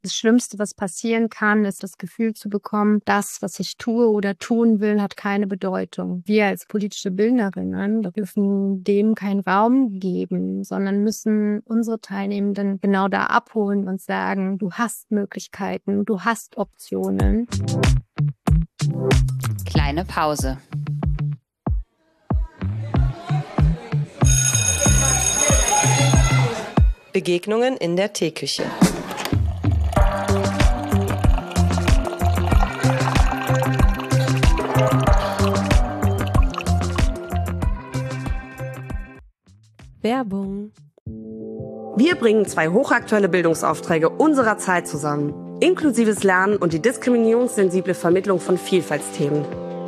Das Schlimmste, was passieren kann, ist das Gefühl zu bekommen, das, was ich tue oder tun will, hat keine Bedeutung. Wir als politische Bildnerinnen dürfen dem keinen Raum geben, sondern müssen unsere Teilnehmenden genau da abholen und sagen, du hast Möglichkeiten, du hast Optionen. Kleine Pause. Begegnungen in der Teeküche. Werbung. Wir bringen zwei hochaktuelle Bildungsaufträge unserer Zeit zusammen. Inklusives Lernen und die diskriminierungssensible Vermittlung von Vielfaltsthemen.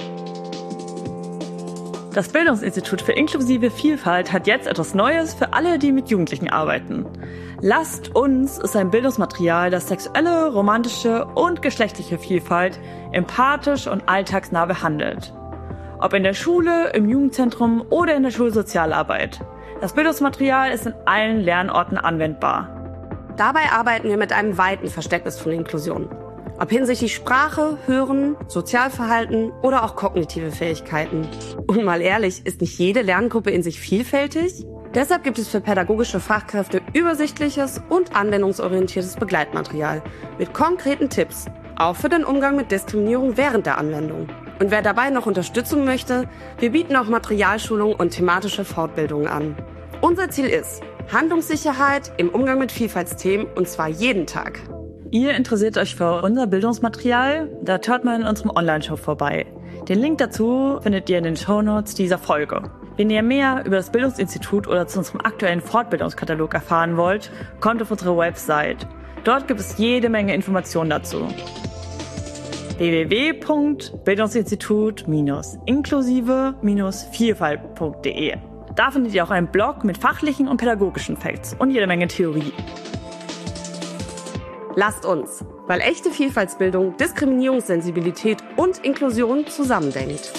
Das Bildungsinstitut für inklusive Vielfalt hat jetzt etwas Neues für alle, die mit Jugendlichen arbeiten. Lasst uns ist ein Bildungsmaterial, das sexuelle, romantische und geschlechtliche Vielfalt empathisch und alltagsnah behandelt. Ob in der Schule, im Jugendzentrum oder in der Schulsozialarbeit. Das Bildungsmaterial ist in allen Lernorten anwendbar. Dabei arbeiten wir mit einem weiten Verständnis von Inklusion. Ob hinsichtlich Sprache, Hören, Sozialverhalten oder auch kognitive Fähigkeiten. Und mal ehrlich, ist nicht jede Lerngruppe in sich vielfältig? Deshalb gibt es für pädagogische Fachkräfte übersichtliches und anwendungsorientiertes Begleitmaterial mit konkreten Tipps, auch für den Umgang mit Diskriminierung während der Anwendung. Und wer dabei noch Unterstützung möchte, wir bieten auch Materialschulungen und thematische Fortbildungen an. Unser Ziel ist Handlungssicherheit im Umgang mit Vielfaltsthemen und zwar jeden Tag. Ihr interessiert euch für unser Bildungsmaterial? Da schaut mal in unserem Online-Shop vorbei. Den Link dazu findet ihr in den Shownotes dieser Folge. Wenn ihr mehr über das Bildungsinstitut oder zu unserem aktuellen Fortbildungskatalog erfahren wollt, kommt auf unsere Website. Dort gibt es jede Menge Informationen dazu. www.bildungsinstitut-inklusive-vielfalt.de. Da findet ihr auch einen Blog mit fachlichen und pädagogischen Facts und jede Menge Theorie. Lasst uns, weil echte Vielfaltsbildung, Diskriminierungssensibilität und Inklusion zusammendenkt.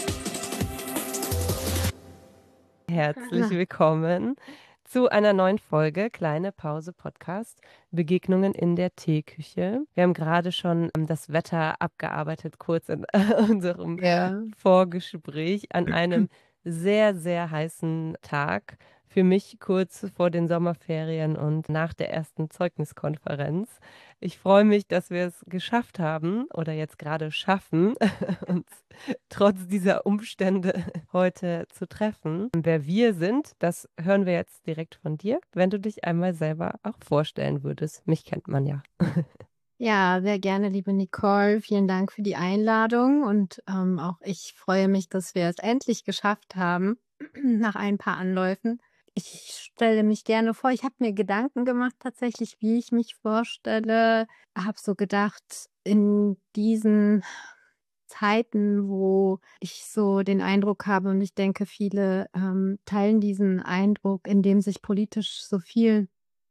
Herzlich willkommen zu einer neuen Folge Kleine Pause Podcast Begegnungen in der Teeküche. Wir haben gerade schon das Wetter abgearbeitet, kurz in unserem Vorgespräch an einem sehr, sehr heißen Tag. Für mich kurz vor den Sommerferien und nach der ersten Zeugniskonferenz. Ich freue mich, dass wir es geschafft haben oder jetzt gerade schaffen, uns trotz dieser Umstände heute zu treffen. Wer wir sind, das hören wir jetzt direkt von dir, wenn du dich einmal selber auch vorstellen würdest. Mich kennt man ja. Ja, sehr gerne, liebe Nicole. Vielen Dank für die Einladung und auch ich freue mich, dass wir es endlich geschafft haben, nach ein paar Anläufen. Ich stelle mich gerne vor. Ich habe mir Gedanken gemacht tatsächlich, wie ich mich vorstelle. Habe so gedacht, in diesen Zeiten, wo ich so den Eindruck habe und ich denke, viele teilen diesen Eindruck, in dem sich politisch so viel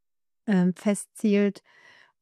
festzielt.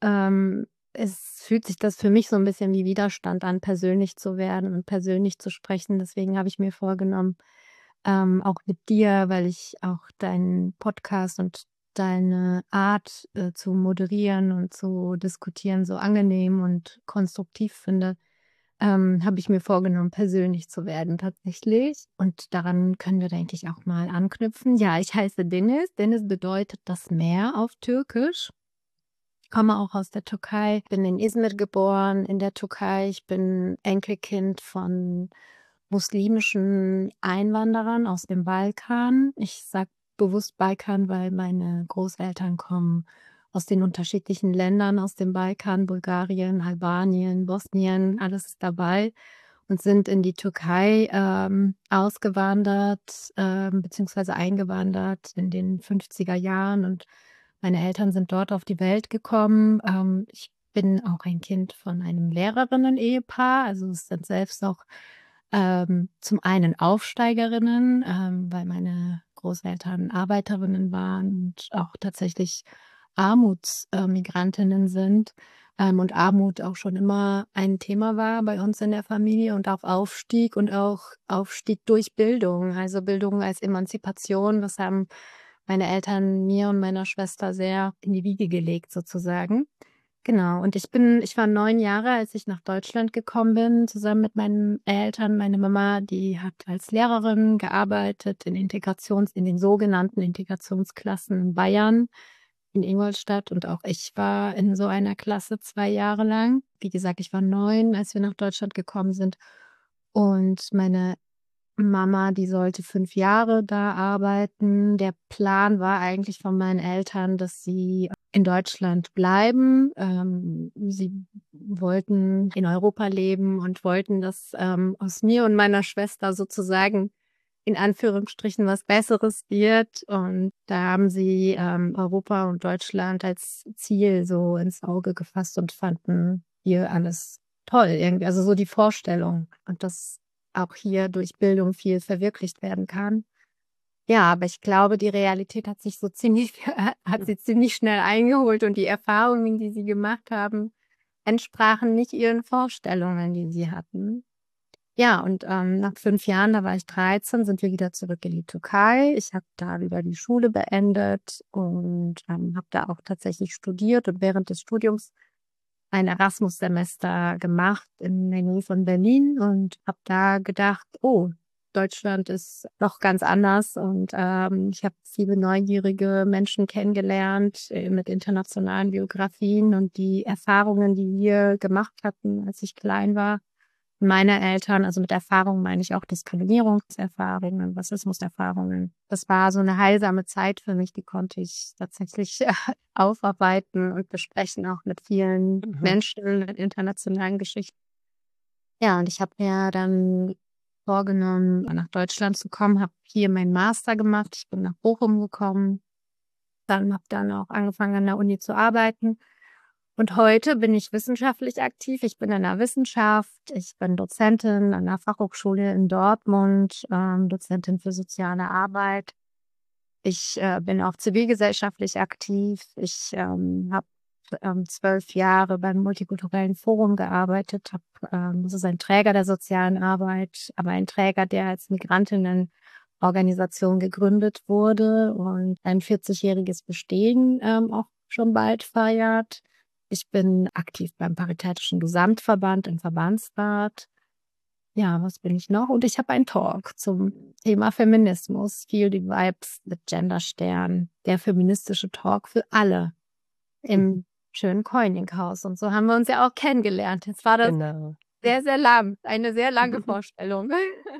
Es fühlt sich das für mich so ein bisschen wie Widerstand an, persönlich zu werden und persönlich zu sprechen. Deswegen habe ich mir vorgenommen, auch mit dir, weil ich auch deinen Podcast und deine Art zu moderieren und zu diskutieren so angenehm und konstruktiv finde, habe ich mir vorgenommen, persönlich zu werden tatsächlich. Und daran können wir, denke ich, auch mal anknüpfen. Ja, ich heiße Deniz. Deniz bedeutet das Meer auf Türkisch. Ich komme auch aus der Türkei, bin in Izmir geboren, in der Türkei. Ich bin Enkelkind von muslimischen Einwanderern aus dem Balkan. Ich sage bewusst Balkan, weil meine Großeltern kommen aus den unterschiedlichen Ländern, aus dem Balkan, Bulgarien, Albanien, Bosnien, alles ist dabei und sind in die Türkei ausgewandert, beziehungsweise eingewandert in den 50er Jahren und meine Eltern sind dort auf die Welt gekommen. Ich bin auch ein Kind von einem Lehrerinnen-Ehepaar, also es sind selbst auch zum einen Aufsteigerinnen, weil meine Großeltern Arbeiterinnen waren und auch tatsächlich Armutsmigrantinnen sind und Armut auch schon immer ein Thema war bei uns in der Familie und auch Aufstieg und auch Aufstieg durch Bildung, also Bildung als Emanzipation, das haben meine Eltern mir und meiner Schwester sehr in die Wiege gelegt sozusagen. Genau, und ich war 9 Jahre, als ich nach Deutschland gekommen bin, zusammen mit meinen Eltern. Meine Mama, die hat als Lehrerin gearbeitet in den sogenannten Integrationsklassen in Bayern, in Ingolstadt. Und auch ich war in so einer Klasse 2 Jahre lang. Wie gesagt, ich war 9, als wir nach Deutschland gekommen sind. Und meine Mama, die sollte 5 Jahre da arbeiten. Der Plan war eigentlich von meinen Eltern, dass sie in Deutschland bleiben. Sie wollten in Europa leben und wollten, dass aus mir und meiner Schwester sozusagen in Anführungsstrichen was Besseres wird. Und da haben sie Europa und Deutschland als Ziel so ins Auge gefasst und fanden hier alles toll irgendwie. Also so die Vorstellung. Und das auch hier durch Bildung viel verwirklicht werden kann. Ja, aber ich glaube, die Realität hat sich so ziemlich hat sie ziemlich schnell eingeholt und die Erfahrungen, die sie gemacht haben, entsprachen nicht ihren Vorstellungen, die sie hatten. Ja, und nach 5 Jahren, da war ich 13, sind wir wieder zurück in die Türkei. Ich habe da wieder die Schule beendet und habe da auch tatsächlich studiert und während des Studiums ein Erasmus-Semester gemacht in der Nähe von Berlin und habe da gedacht, oh, Deutschland ist doch ganz anders und ich habe viele neugierige Menschen kennengelernt mit internationalen Biografien und die Erfahrungen, die wir gemacht hatten, als ich klein war. Meine Eltern, also mit Erfahrungen meine ich auch Diskriminierungserfahrungen, Rassismuserfahrungen. Das war so eine heilsame Zeit für mich, die konnte ich tatsächlich aufarbeiten und besprechen, auch mit vielen Menschen mit internationalen Geschichten. Ja, und ich habe mir dann vorgenommen, nach Deutschland zu kommen, habe hier meinen Master gemacht. Ich bin nach Bochum gekommen, dann habe dann auch angefangen an der Uni zu arbeiten. Und heute bin ich wissenschaftlich aktiv. Ich bin in der Wissenschaft. Ich bin Dozentin an der Fachhochschule in Dortmund, Dozentin für soziale Arbeit. Ich bin auch zivilgesellschaftlich aktiv. Ich habe 12 Jahre beim Multikulturellen Forum gearbeitet. Das ist ein Träger der sozialen Arbeit, aber ein Träger, der als Migrantinnenorganisation gegründet wurde und ein 40-jähriges Bestehen auch schon bald feiert. Ich bin aktiv beim Paritätischen Gesamtverband im Verbandsrat. Ja, was bin ich noch? Und ich habe einen Talk zum Thema Feminismus, Feel the Vibes mit Genderstern, der feministische Talk für alle im schönen Koininghaus. Und so haben wir uns ja auch kennengelernt. Jetzt war das Genau. sehr, sehr lang, eine sehr lange Vorstellung.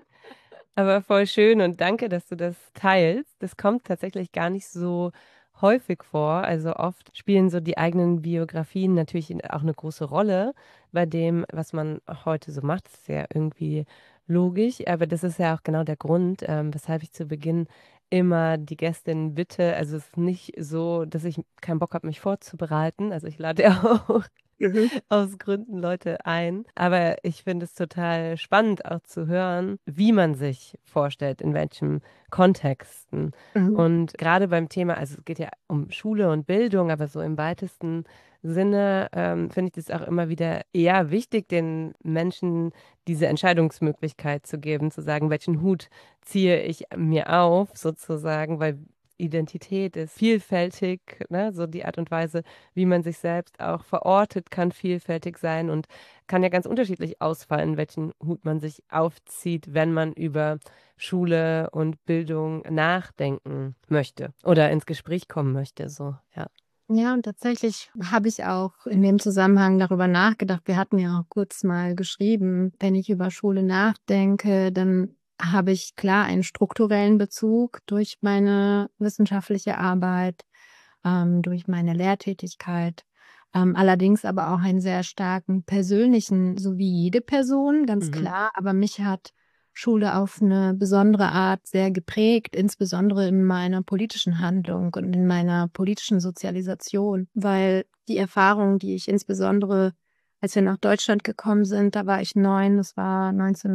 Aber voll schön und danke, dass du das teilst. Das kommt tatsächlich gar nicht so häufig vor. Also oft spielen so die eigenen Biografien natürlich auch eine große Rolle bei dem, was man heute so macht. Das ist ja irgendwie logisch, aber das ist ja auch genau der Grund, weshalb ich zu Beginn immer die Gästin bitte, also es ist nicht so, dass ich keinen Bock habe, mich vorzubereiten. Also ich lade ja auch aus Gründen Leute ein. Aber ich finde es total spannend auch zu hören, wie man sich vorstellt, in welchen Kontexten. Und gerade beim Thema, also es geht ja um Schule und Bildung, aber so im weitesten Sinne finde ich das auch immer wieder eher wichtig, den Menschen diese Entscheidungsmöglichkeit zu geben, zu sagen, welchen Hut ziehe ich mir auf, sozusagen, weil Identität ist vielfältig, ne? So die Art und Weise, wie man sich selbst auch verortet, kann vielfältig sein und kann ja ganz unterschiedlich ausfallen, welchen Hut man sich aufzieht, wenn man über Schule und Bildung nachdenken möchte oder ins Gespräch kommen möchte, so, ja. Ja, und tatsächlich habe ich auch in dem Zusammenhang darüber nachgedacht. Wir hatten ja auch kurz mal geschrieben, wenn ich über Schule nachdenke, dann habe ich klar einen strukturellen Bezug durch meine wissenschaftliche Arbeit, durch meine Lehrtätigkeit, allerdings aber auch einen sehr starken persönlichen, so wie jede Person, ganz klar. Aber mich hat Schule auf eine besondere Art sehr geprägt, insbesondere in meiner politischen Handlung und in meiner politischen Sozialisation, weil die Erfahrungen, die ich insbesondere, als wir nach Deutschland gekommen sind, da war ich 9, das war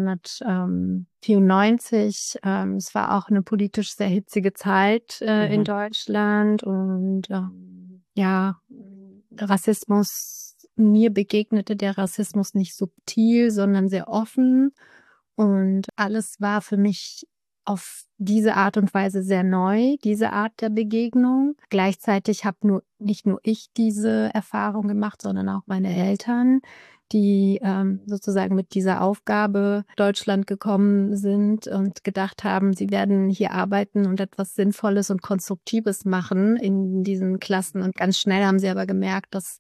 1994. Es war auch eine politisch sehr hitzige Zeit in Deutschland und ja, Rassismus, mir begegnete der Rassismus nicht subtil, sondern sehr offen. Und alles war für mich auf diese Art und Weise sehr neu, diese Art der Begegnung. Gleichzeitig habe nicht nur ich diese Erfahrung gemacht, sondern auch meine Eltern, die sozusagen mit dieser Aufgabe Deutschland gekommen sind und gedacht haben, sie werden hier arbeiten und etwas Sinnvolles und Konstruktives machen in diesen Klassen. Und ganz schnell haben sie aber gemerkt, dass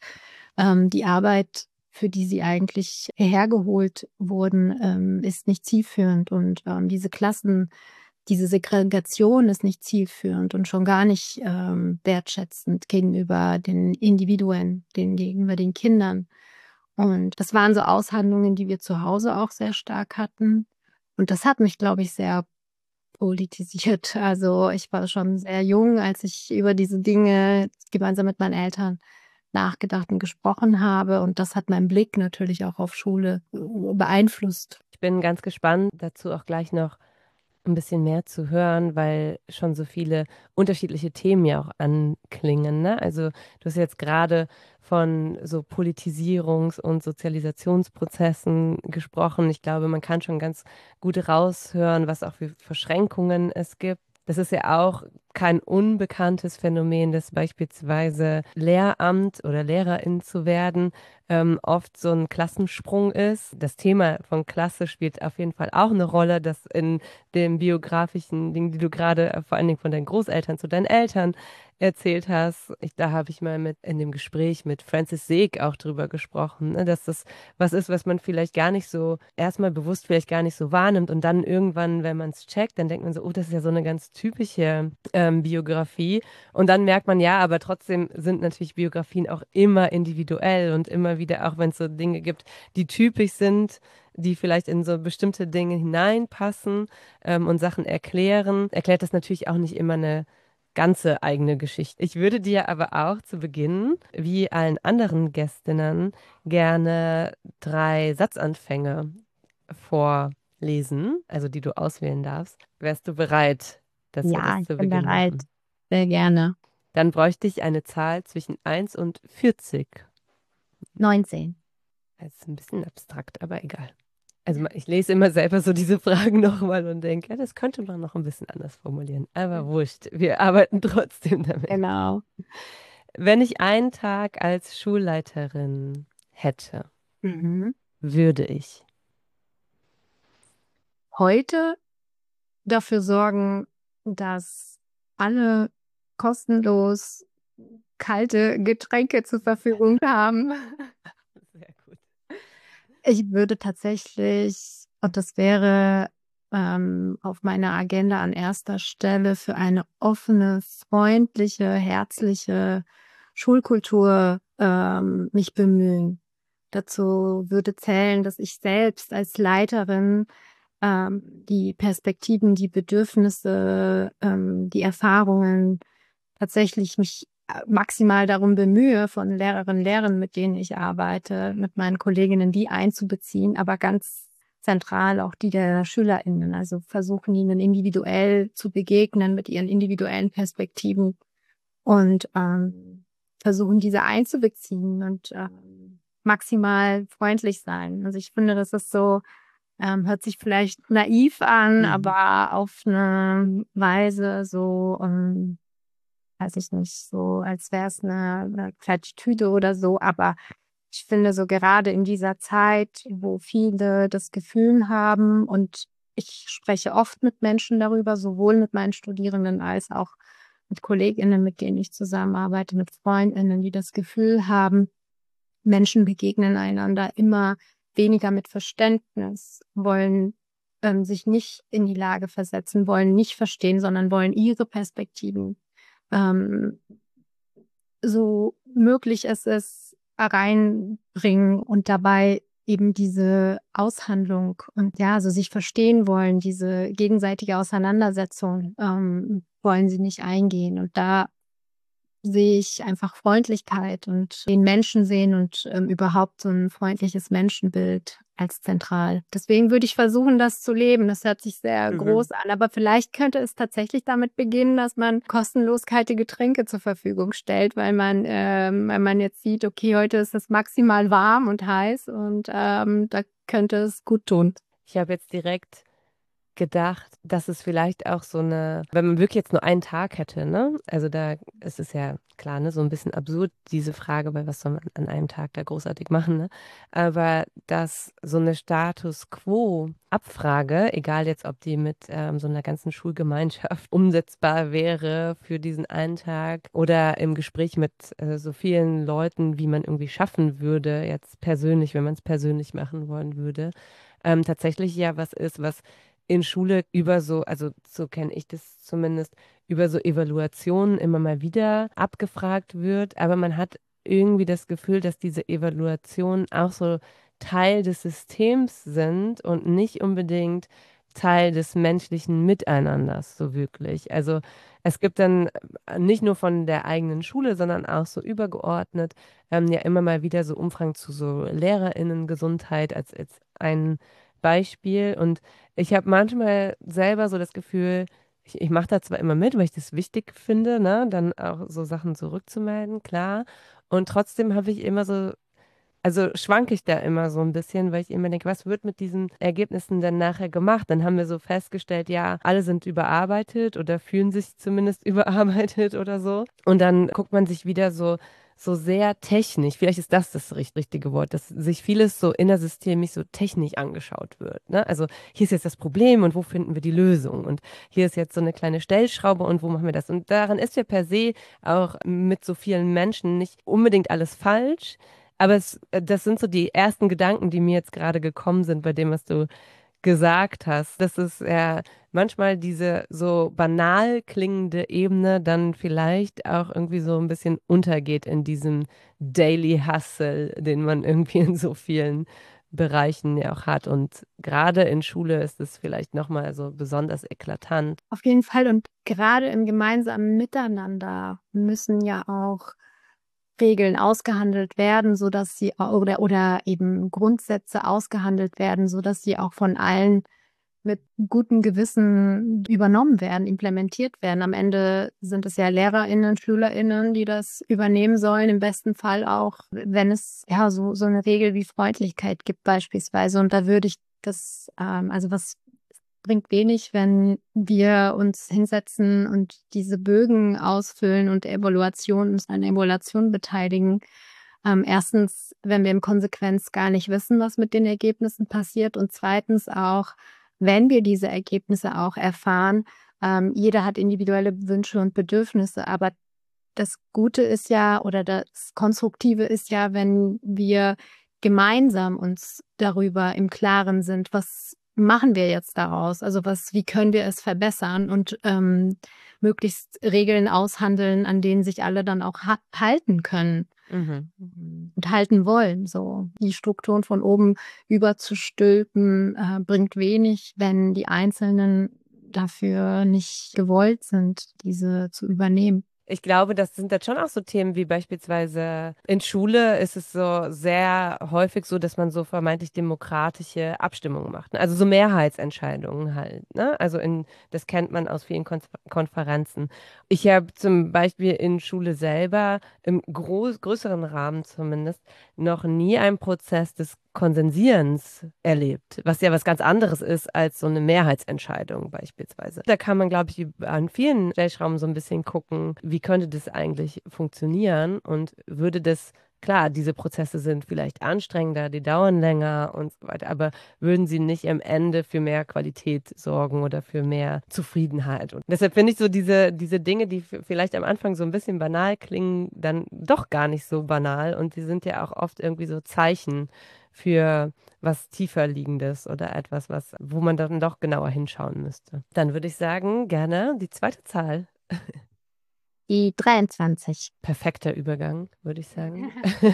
die Arbeit, für die sie eigentlich hergeholt wurden, ist nicht zielführend. Und diese Klassen, diese Segregation ist nicht zielführend und schon gar nicht wertschätzend gegenüber den Individuen, gegenüber den Kindern. Und das waren so Aushandlungen, die wir zu Hause auch sehr stark hatten. Und das hat mich, glaube ich, sehr politisiert. Also ich war schon sehr jung, als ich über diese Dinge gemeinsam mit meinen Eltern nachgedacht und gesprochen habe. Und das hat meinen Blick natürlich auch auf Schule beeinflusst. Ich bin ganz gespannt, dazu auch gleich noch ein bisschen mehr zu hören, weil schon so viele unterschiedliche Themen ja auch anklingen, ne? Also du hast jetzt gerade von so Politisierungs- und Sozialisationsprozessen gesprochen. Ich glaube, man kann schon ganz gut raushören, was auch für Verschränkungen es gibt. Das ist ja auch kein unbekanntes Phänomen, dass beispielsweise Lehramt oder Lehrerin zu werden oft so ein Klassensprung ist. Das Thema von Klasse spielt auf jeden Fall auch eine Rolle, dass in den biografischen Dingen, die du gerade vor allen Dingen von deinen Großeltern zu deinen Eltern erzählt hast. Da habe ich mal in dem Gespräch mit Francis Seeg auch drüber gesprochen, ne, dass das was ist, was man vielleicht gar nicht so, erstmal bewusst vielleicht gar nicht so wahrnimmt und dann irgendwann, wenn man es checkt, dann denkt man so, oh, das ist ja so eine ganz typische Biografie. Und dann merkt man, ja, aber trotzdem sind natürlich Biografien auch immer individuell und immer wieder, auch wenn es so Dinge gibt, die typisch sind, die vielleicht in so bestimmte Dinge hineinpassen und Sachen erklären, erklärt das natürlich auch nicht immer eine ganze eigene Geschichte. Ich würde dir aber auch zu Beginn, wie allen anderen Gästinnen, gerne 3 Satzanfänge vorlesen, also die du auswählen darfst. Wärst du bereit, dass wir Ja, das ich zu bin Beginn bereit. machen? Sehr gerne. Dann bräuchte ich eine Zahl zwischen 1 und 40. 19. Das ist ein bisschen abstrakt, aber egal. Also ich lese immer selber so diese Fragen nochmal und denke, ja, das könnte man noch ein bisschen anders formulieren. Aber wurscht, wir arbeiten trotzdem damit. Genau. Wenn ich einen Tag als Schulleiterin hätte, würde ich. Heute dafür sorgen, dass alle kostenlos kalte Getränke zur Verfügung haben. Sehr gut. Ich würde tatsächlich, und das wäre auf meiner Agenda an erster Stelle, für eine offene, freundliche, herzliche Schulkultur mich bemühen. Dazu würde zählen, dass ich selbst als Leiterin die Perspektiven, die Bedürfnisse, die Erfahrungen tatsächlich mich maximal darum bemühe, von Lehrerinnen und Lehrern, mit denen ich arbeite, mit meinen Kolleginnen, die einzubeziehen, aber ganz zentral auch die der SchülerInnen. Also versuchen, ihnen individuell zu begegnen mit ihren individuellen Perspektiven und versuchen, diese einzubeziehen und maximal freundlich sein. Also ich finde, das ist so, hört sich vielleicht naiv an, aber auf eine Weise so, weiß ich nicht, so als wäre es eine Plattitüde oder so. Aber ich finde so gerade in dieser Zeit, wo viele das Gefühl haben, und ich spreche oft mit Menschen darüber, sowohl mit meinen Studierenden als auch mit KollegInnen, mit denen ich zusammenarbeite, mit FreundInnen, die das Gefühl haben, Menschen begegnen einander immer weniger mit Verständnis, wollen sich nicht in die Lage versetzen, wollen nicht verstehen, sondern wollen ihre Perspektiven so möglich es ist, reinbringen und dabei eben diese Aushandlung und ja, so sich verstehen wollen, diese gegenseitige Auseinandersetzung wollen sie nicht eingehen. Und da sehe ich einfach Freundlichkeit und den Menschen sehen und überhaupt so ein freundliches Menschenbild als zentral. Deswegen würde ich versuchen, das zu leben. Das hört sich sehr groß an, aber vielleicht könnte es tatsächlich damit beginnen, dass man kostenlos kalte Getränke zur Verfügung stellt, weil man jetzt sieht, okay, heute ist es maximal warm und heiß und da könnte es gut tun. Ich habe jetzt direkt gedacht, dass es vielleicht auch so eine, wenn man wirklich jetzt nur einen Tag hätte, ne? Also da ist es ja klar, ne, so ein bisschen absurd, diese Frage, weil was soll man an einem Tag da großartig machen, ne? Aber dass so eine Status Quo-Abfrage, egal jetzt, ob die mit so einer ganzen Schulgemeinschaft umsetzbar wäre für diesen einen Tag oder im Gespräch mit so vielen Leuten, wie man irgendwie schaffen würde, jetzt persönlich, wenn man es persönlich machen wollen würde, tatsächlich ja was ist, was in Schule über so, also so kenne ich das zumindest, über so Evaluationen immer mal wieder abgefragt wird, aber man hat irgendwie das Gefühl, dass diese Evaluationen auch so Teil des Systems sind und nicht unbedingt Teil des menschlichen Miteinanders, so wirklich. Also es gibt dann nicht nur von der eigenen Schule, sondern auch so übergeordnet ja immer mal wieder so Umfragen zu so LehrerInnen-Gesundheit als ein Beispiel. Und ich habe manchmal selber so das Gefühl, ich mache da zwar immer mit, weil ich das wichtig finde, ne, dann auch so Sachen zurückzumelden, klar. Und trotzdem habe ich immer so, also schwanke ich da immer so ein bisschen, weil ich immer denke, was wird mit diesen Ergebnissen denn nachher gemacht? Dann haben wir so festgestellt, ja, alle sind überarbeitet oder fühlen sich zumindest überarbeitet oder so. Und dann guckt man sich wieder so sehr technisch, vielleicht ist das richtige Wort, dass sich vieles so innersystemisch so technisch angeschaut wird. Ne? Also hier ist jetzt das Problem und wo finden wir die Lösung? Und hier ist jetzt so eine kleine Stellschraube und wo machen wir das? Und daran ist ja per se auch mit so vielen Menschen nicht unbedingt alles falsch. Aber das sind so die ersten Gedanken, die mir jetzt gerade gekommen sind bei dem, was du gesagt hast, dass es ja manchmal diese so banal klingende Ebene dann vielleicht auch irgendwie so ein bisschen untergeht in diesem Daily Hustle, den man irgendwie in so vielen Bereichen ja auch hat. Und gerade in Schule ist es vielleicht nochmal so besonders eklatant. Auf jeden Fall. Und gerade im gemeinsamen Miteinander müssen ja auch Regeln ausgehandelt werden, sodass sie oder eben Grundsätze ausgehandelt werden, sodass sie auch von allen mit gutem Gewissen übernommen werden, implementiert werden. Am Ende sind es ja LehrerInnen, SchülerInnen, die das übernehmen sollen, im besten Fall auch, wenn es ja so eine Regel wie Freundlichkeit gibt beispielsweise. Und da würde ich das, also was bringt wenig, wenn wir uns hinsetzen und diese Bögen ausfüllen und uns an der Evaluation beteiligen. Erstens, wenn wir in Konsequenz gar nicht wissen, was mit den Ergebnissen passiert, und zweitens auch, wenn wir diese Ergebnisse auch erfahren, jeder hat individuelle Wünsche und Bedürfnisse, aber das Gute ist ja oder das Konstruktive ist ja, wenn wir gemeinsam uns darüber im Klaren sind, was machen wir jetzt daraus? Also wie können wir es verbessern und möglichst Regeln aushandeln, an denen sich alle dann auch halten können und halten wollen. So die Strukturen von oben überzustülpen bringt wenig, wenn die Einzelnen dafür nicht gewollt sind, diese zu übernehmen. Ich glaube, das sind dann schon auch so Themen wie beispielsweise in Schule ist es so sehr häufig so, dass man so vermeintlich demokratische Abstimmungen macht. Ne? Also so Mehrheitsentscheidungen halt. Ne? Also das kennt man aus vielen Konferenzen. Ich habe zum Beispiel in Schule selber im größeren Rahmen zumindest noch nie einen Prozess des Konsensierens erlebt, was ja was ganz anderes ist als so eine Mehrheitsentscheidung beispielsweise. Da kann man, glaube ich, an vielen Stellschrauben so ein bisschen gucken, wie könnte das eigentlich funktionieren und würde das, klar, diese Prozesse sind vielleicht anstrengender, die dauern länger und so weiter, aber würden sie nicht am Ende für mehr Qualität sorgen oder für mehr Zufriedenheit? Und deshalb finde ich so diese Dinge, die vielleicht am Anfang so ein bisschen banal klingen, dann doch gar nicht so banal und die sind ja auch oft irgendwie so Zeichen für was tiefer liegendes oder etwas, wo man dann doch genauer hinschauen müsste. Dann würde ich sagen, gerne die zweite Zahl. Die 23. Perfekter Übergang, würde ich sagen.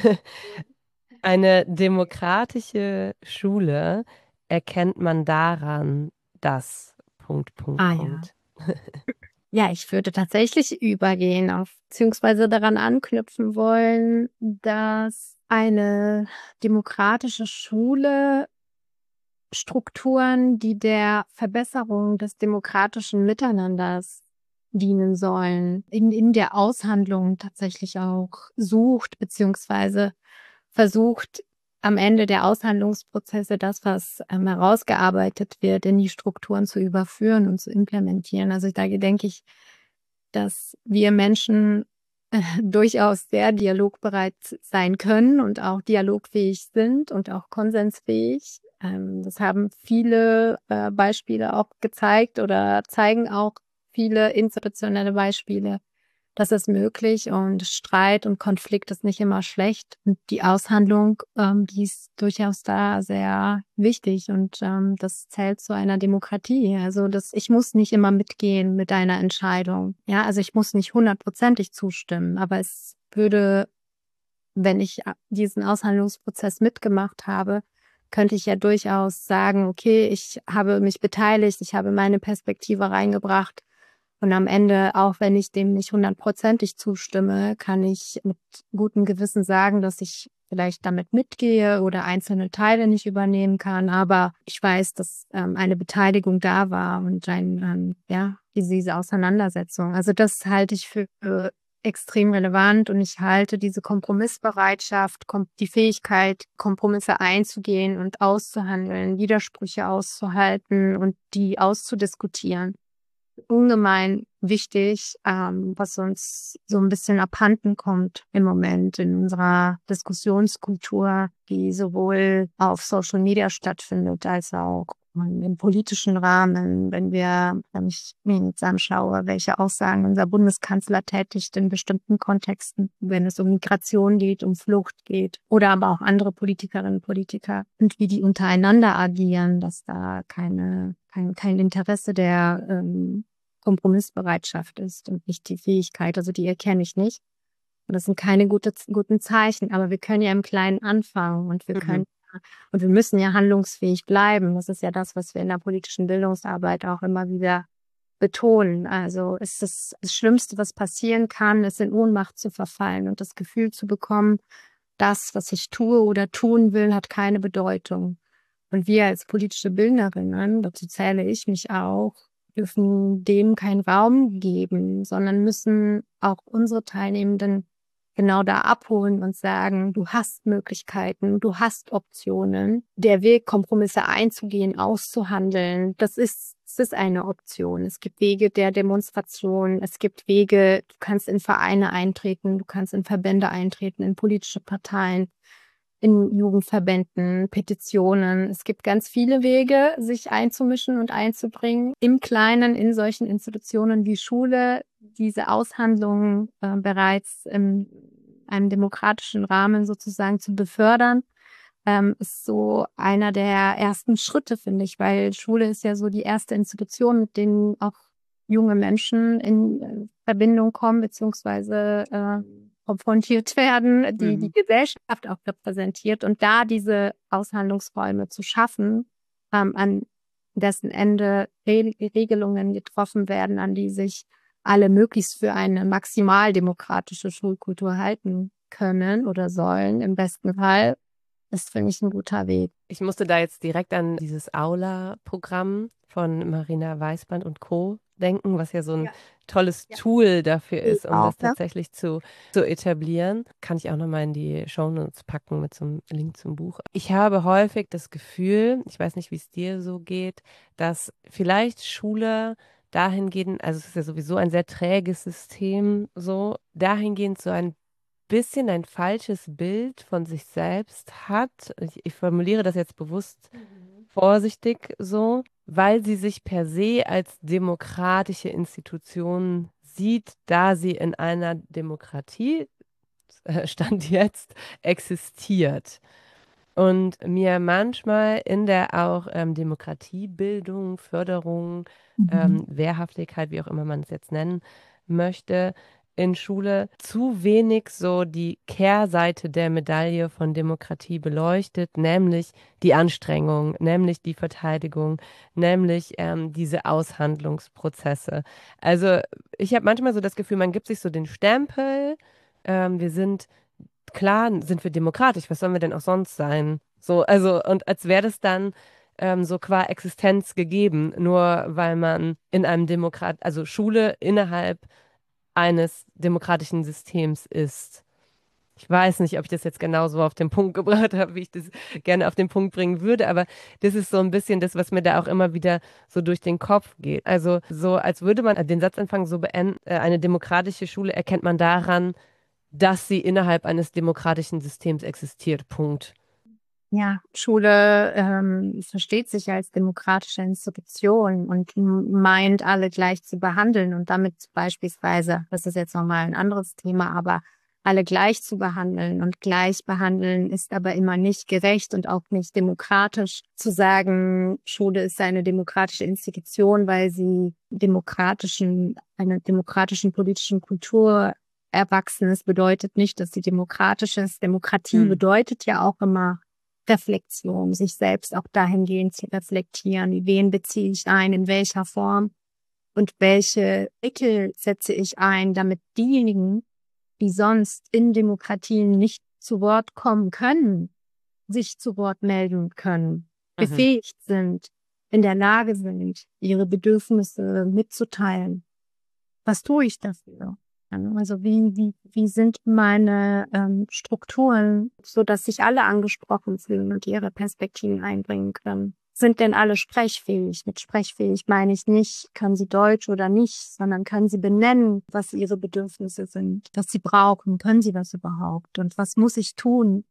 Eine demokratische Schule erkennt man daran, dass Punkt. Ja. Ja, ich würde tatsächlich übergehen beziehungsweise daran anknüpfen wollen, dass eine demokratische Schule Strukturen, die der Verbesserung des demokratischen Miteinanders dienen sollen, in der Aushandlung tatsächlich auch sucht, beziehungsweise versucht, am Ende der Aushandlungsprozesse das, was herausgearbeitet wird, in die Strukturen zu überführen und zu implementieren. Also da denke ich, dass wir Menschen durchaus sehr dialogbereit sein können und auch dialogfähig sind und auch konsensfähig. Das haben viele Beispiele auch gezeigt oder zeigen auch viele institutionelle Beispiele. Das ist möglich und Streit und Konflikt ist nicht immer schlecht. Und die Aushandlung, die ist durchaus da sehr wichtig und das zählt zu einer Demokratie. Also ich muss nicht immer mitgehen mit einer Entscheidung. Ja, also ich muss nicht 100%ig zustimmen, aber es würde, wenn ich diesen Aushandlungsprozess mitgemacht habe, könnte ich ja durchaus sagen, okay, ich habe mich beteiligt, ich habe meine Perspektive reingebracht. Und am Ende, auch wenn ich dem nicht 100%ig zustimme, kann ich mit gutem Gewissen sagen, dass ich vielleicht damit mitgehe oder einzelne Teile nicht übernehmen kann. Aber ich weiß, dass eine Beteiligung da war und diese Auseinandersetzung. Also das halte ich für extrem relevant und ich halte diese Kompromissbereitschaft, die Fähigkeit, Kompromisse einzugehen und auszuhandeln, Widersprüche auszuhalten und die auszudiskutieren, ungemein wichtig, was uns so ein bisschen abhanden kommt im Moment in unserer Diskussionskultur, die sowohl auf Social Media stattfindet, als auch im politischen Rahmen, wenn ich mir jetzt anschaue, welche Aussagen unser Bundeskanzler tätigt in bestimmten Kontexten, wenn es um Migration geht, um Flucht geht oder aber auch andere Politikerinnen und Politiker und wie die untereinander agieren, dass da kein Interesse der Kompromissbereitschaft ist und nicht die Fähigkeit, also die erkenne ich nicht. Und das sind keine guten Zeichen, aber wir können ja im Kleinen anfangen und wir müssen ja handlungsfähig bleiben. Das ist ja das, was wir in der politischen Bildungsarbeit auch immer wieder betonen. Also es ist das Schlimmste, was passieren kann, ist in Ohnmacht zu verfallen und das Gefühl zu bekommen, das, was ich tue oder tun will, hat keine Bedeutung. Und wir als politische Bildnerinnen, dazu zähle ich mich auch, dürfen dem keinen Raum geben, sondern müssen auch unsere Teilnehmenden genau da abholen und sagen, du hast Möglichkeiten, du hast Optionen. Der Weg, Kompromisse einzugehen, auszuhandeln, das ist eine Option. Es gibt Wege der Demonstration, es gibt Wege, du kannst in Vereine eintreten, du kannst in Verbände eintreten, in politische Parteien, in Jugendverbänden, Petitionen. Es gibt ganz viele Wege, sich einzumischen und einzubringen. Im Kleinen, in solchen Institutionen wie Schule, diese Aushandlungen bereits in einem demokratischen Rahmen sozusagen zu befördern, ist so einer der ersten Schritte, finde ich, weil Schule ist ja so die erste Institution, mit denen auch junge Menschen in Verbindung kommen, beziehungsweise konfrontiert werden, die Gesellschaft auch repräsentiert und da diese Aushandlungsräume zu schaffen, an dessen Ende Regelungen getroffen werden, an die sich alle möglichst für eine maximal demokratische Schulkultur halten können oder sollen, im besten Fall, ist für mich ein guter Weg. Ich musste da jetzt direkt an dieses Aula-Programm von Marina Weißband und Co. denken, was ja so ein tolles Tool dafür ist, um das tatsächlich zu etablieren. Kann ich auch nochmal in die Shownotes packen mit so einem Link zum Buch. Ich habe häufig das Gefühl, ich weiß nicht, wie es dir so geht, dass vielleicht Schule dahingehend, also es ist ja sowieso ein sehr träges System, so dahingehend so ein bisschen ein falsches Bild von sich selbst hat. Ich formuliere das jetzt bewusst vorsichtig so, weil sie sich per se als demokratische Institution sieht, da sie in einer Demokratie, Stand jetzt, existiert. Und mir manchmal in der auch Demokratiebildung, Förderung, Wehrhaftigkeit, wie auch immer man es jetzt nennen möchte, in Schule zu wenig so die Kehrseite der Medaille von Demokratie beleuchtet, nämlich die Anstrengung, nämlich die Verteidigung, nämlich diese Aushandlungsprozesse. Also ich habe manchmal so das Gefühl, man gibt sich so den Stempel, wir sind, klar sind wir demokratisch, was sollen wir denn auch sonst sein? So, also, und als wäre das dann so qua Existenz gegeben, nur weil man in einem also Schule innerhalb eines demokratischen Systems ist. Ich weiß nicht, ob ich das jetzt genauso auf den Punkt gebracht habe, wie ich das gerne auf den Punkt bringen würde, aber das ist so ein bisschen das, was mir da auch immer wieder so durch den Kopf geht. Also so, als würde man den Satzanfang so beenden, eine demokratische Schule erkennt man daran, dass sie innerhalb eines demokratischen Systems existiert. Punkt. Ja, Schule versteht sich als demokratische Institution und meint, alle gleich zu behandeln und damit beispielsweise, das ist jetzt nochmal ein anderes Thema, aber alle gleich zu behandeln und gleich behandeln ist aber immer nicht gerecht und auch nicht demokratisch. Zu sagen, Schule ist eine demokratische Institution, weil sie einer demokratischen politischen Kultur erwachsen ist, bedeutet nicht, dass sie demokratisch ist. Demokratie bedeutet ja auch immer Reflexion, sich selbst auch dahingehend zu reflektieren. Wen beziehe ich ein, in welcher Form und welche Mittel setze ich ein, damit diejenigen, die sonst in Demokratien nicht zu Wort kommen können, sich zu Wort melden können, befähigt sind, in der Lage sind, ihre Bedürfnisse mitzuteilen. Was tue ich dafür? Also wie sind meine Strukturen, so dass sich alle angesprochen fühlen und ihre Perspektiven einbringen können? Sind denn alle sprechfähig? Mit sprechfähig meine ich nicht, kann sie Deutsch oder nicht, sondern kann sie benennen, was ihre Bedürfnisse sind, was sie brauchen, können sie das überhaupt? Und was muss ich tun,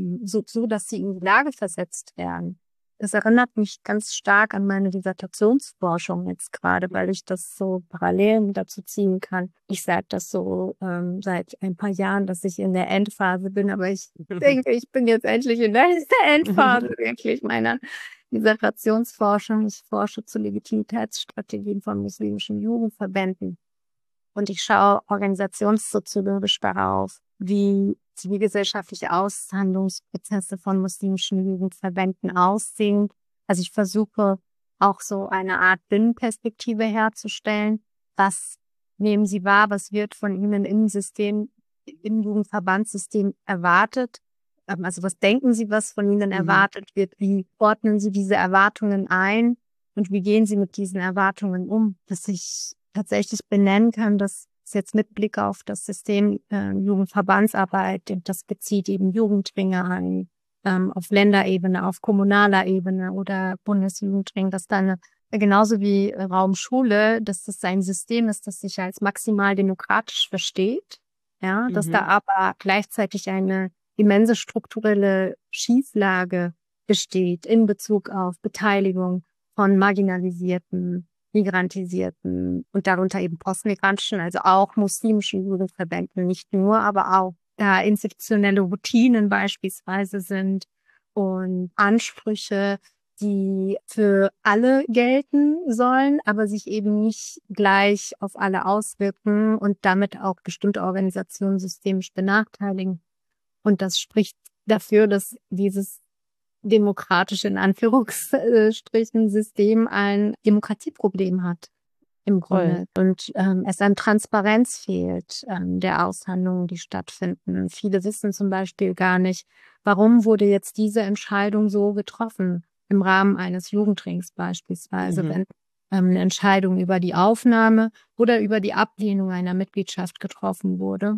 so dass sie in die Lage versetzt werden? Das erinnert mich ganz stark an meine Dissertationsforschung jetzt gerade, weil ich das so parallel dazu ziehen kann. Ich sage das so seit ein paar Jahren, dass ich in der Endphase bin, aber ich denke, ich bin jetzt endlich in der Endphase wirklich meiner Dissertationsforschung. Ich forsche zu Legitimitätsstrategien von muslimischen Jugendverbänden. Und ich schaue organisationssoziologisch darauf, wie zivilgesellschaftliche Aushandlungsprozesse von muslimischen Jugendverbänden aussehen. Also ich versuche auch so eine Art Binnenperspektive herzustellen. Was nehmen Sie wahr? Was wird von Ihnen im System, im Jugendverbandssystem erwartet? Also was denken Sie, was von Ihnen erwartet wird? Wie ordnen Sie diese Erwartungen ein? Und wie gehen Sie mit diesen Erwartungen um? Dass ich tatsächlich benennen kann, dass es jetzt mit Blick auf das System Jugendverbandsarbeit, das bezieht eben Jugendringe an, auf Länderebene, auf kommunaler Ebene oder Bundesjugendring, dass dann genauso wie Raum Schule, dass das ein System ist, das sich als maximal demokratisch versteht, ja, dass da aber gleichzeitig eine immense strukturelle Schieflage besteht in Bezug auf Beteiligung von marginalisierten, migrantisierten und darunter eben postmigrantischen, also auch muslimischen Jugendverbänden, nicht nur, aber auch da institutionelle Routinen beispielsweise sind und Ansprüche, die für alle gelten sollen, aber sich eben nicht gleich auf alle auswirken und damit auch bestimmte Organisationen systemisch benachteiligen. Und das spricht dafür, dass dieses demokratische, in Anführungsstrichen, System ein Demokratieproblem hat im Grunde. Und es an Transparenz fehlt der Aushandlungen, die stattfinden. Viele wissen zum Beispiel gar nicht, warum wurde jetzt diese Entscheidung so getroffen im Rahmen eines Jugendrings beispielsweise, wenn eine Entscheidung über die Aufnahme oder über die Ablehnung einer Mitgliedschaft getroffen wurde,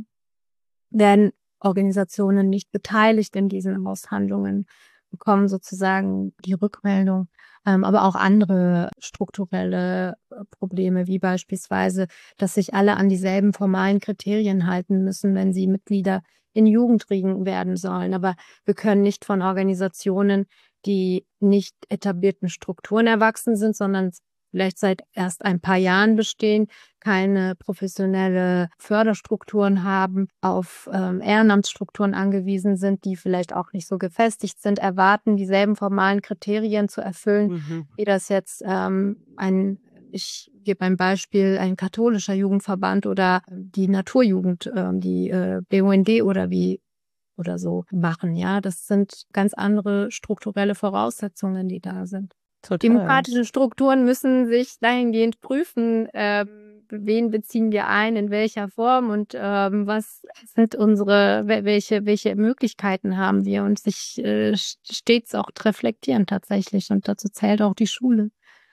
werden Organisationen nicht beteiligt in diesen Aushandlungen, bekommen sozusagen die Rückmeldung, aber auch andere strukturelle Probleme, wie beispielsweise, dass sich alle an dieselben formalen Kriterien halten müssen, wenn sie Mitglieder in Jugendringen werden sollen. Aber wir können nicht von Organisationen, die nicht etablierten Strukturen erwachsen sind, sondern vielleicht seit erst ein paar Jahren bestehen, keine professionelle Förderstrukturen haben, auf Ehrenamtsstrukturen angewiesen sind, die vielleicht auch nicht so gefestigt sind, erwarten, dieselben formalen Kriterien zu erfüllen, wie das jetzt ich gebe ein Beispiel, ein katholischer Jugendverband oder die Naturjugend, die BUND oder so machen. Ja, das sind ganz andere strukturelle Voraussetzungen, die da sind. Total. Demokratische Strukturen müssen sich dahingehend prüfen, wen beziehen wir ein, in welcher Form und was sind welche Möglichkeiten haben wir und sich stets auch reflektieren tatsächlich. Und dazu zählt auch die Schule.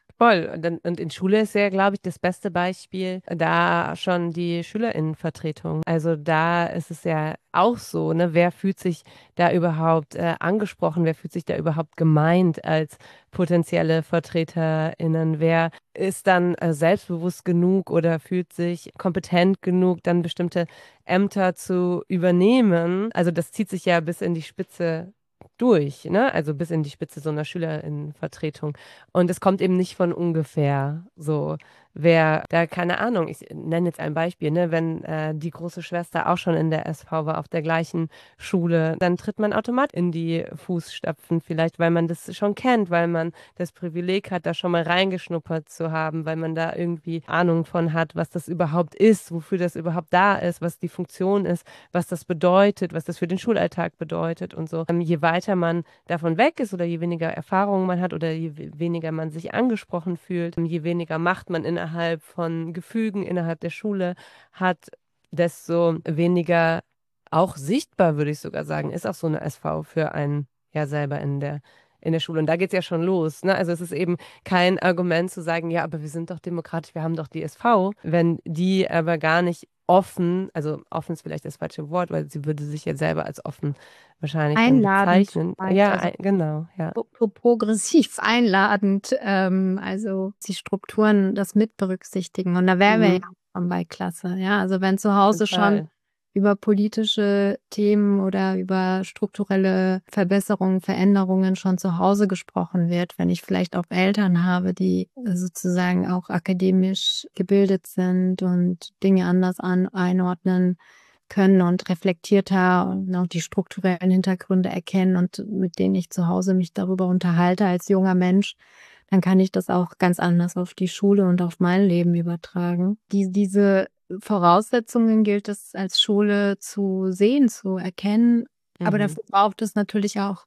Voll. Und in Schule ist ja, glaube ich, das beste Beispiel da schon die SchülerInnenvertretung. Also da ist es ja auch so, ne? Wer fühlt sich da überhaupt angesprochen? Wer fühlt sich da überhaupt gemeint als potenzielle VertreterInnen? Wer ist dann selbstbewusst genug oder fühlt sich kompetent genug, dann bestimmte Ämter zu übernehmen? Also das zieht sich ja bis in die Spitze durch, ne? Also bis in die Spitze so einer SchülerInnenvertretung. Und es kommt eben nicht von ungefähr. So, wer da, keine Ahnung, ich nenne jetzt ein Beispiel, ne, wenn die große Schwester auch schon in der SV war, auf der gleichen Schule, dann tritt man automatisch in die Fußstapfen, vielleicht, weil man das schon kennt, weil man das Privileg hat, da schon mal reingeschnuppert zu haben, weil man da irgendwie Ahnung von hat, was das überhaupt ist, wofür das überhaupt da ist, was die Funktion ist, was das bedeutet, was das für den Schulalltag bedeutet und so. Je weiter man davon weg ist oder je weniger Erfahrung man hat oder je weniger man sich angesprochen fühlt, je weniger Macht man innerhalb von Gefügen innerhalb der Schule hat, desto weniger auch sichtbar, würde ich sogar sagen, ist auch so eine SV für einen ja selber in der Schule. Und da geht es ja schon los. Ne? Also es ist eben kein Argument zu sagen, ja, aber wir sind doch demokratisch, wir haben doch die SV, wenn die aber gar nicht offen, also offen ist vielleicht das falsche Wort, weil sie würde sich ja selber als offen wahrscheinlich dann Einladend bezeichnen. vielleicht, Ja, also genau, ja. progressiv einladend, also die Strukturen das mit berücksichtigen. Und da wären wir ja Mhm, schon bei Klasse, ja. Also wenn zu Hause schon total. über politische Themen oder über strukturelle Verbesserungen, Veränderungen schon zu Hause gesprochen wird, wenn ich vielleicht auch Eltern habe, die sozusagen auch akademisch gebildet sind und Dinge anders einordnen können und reflektierter und auch die strukturellen Hintergründe erkennen und mit denen ich zu Hause mich darüber unterhalte als junger Mensch, dann kann ich das auch ganz anders auf die Schule und auf mein Leben übertragen. Diese Voraussetzungen gilt es als Schule zu sehen, zu erkennen, aber Mhm. dafür braucht es natürlich auch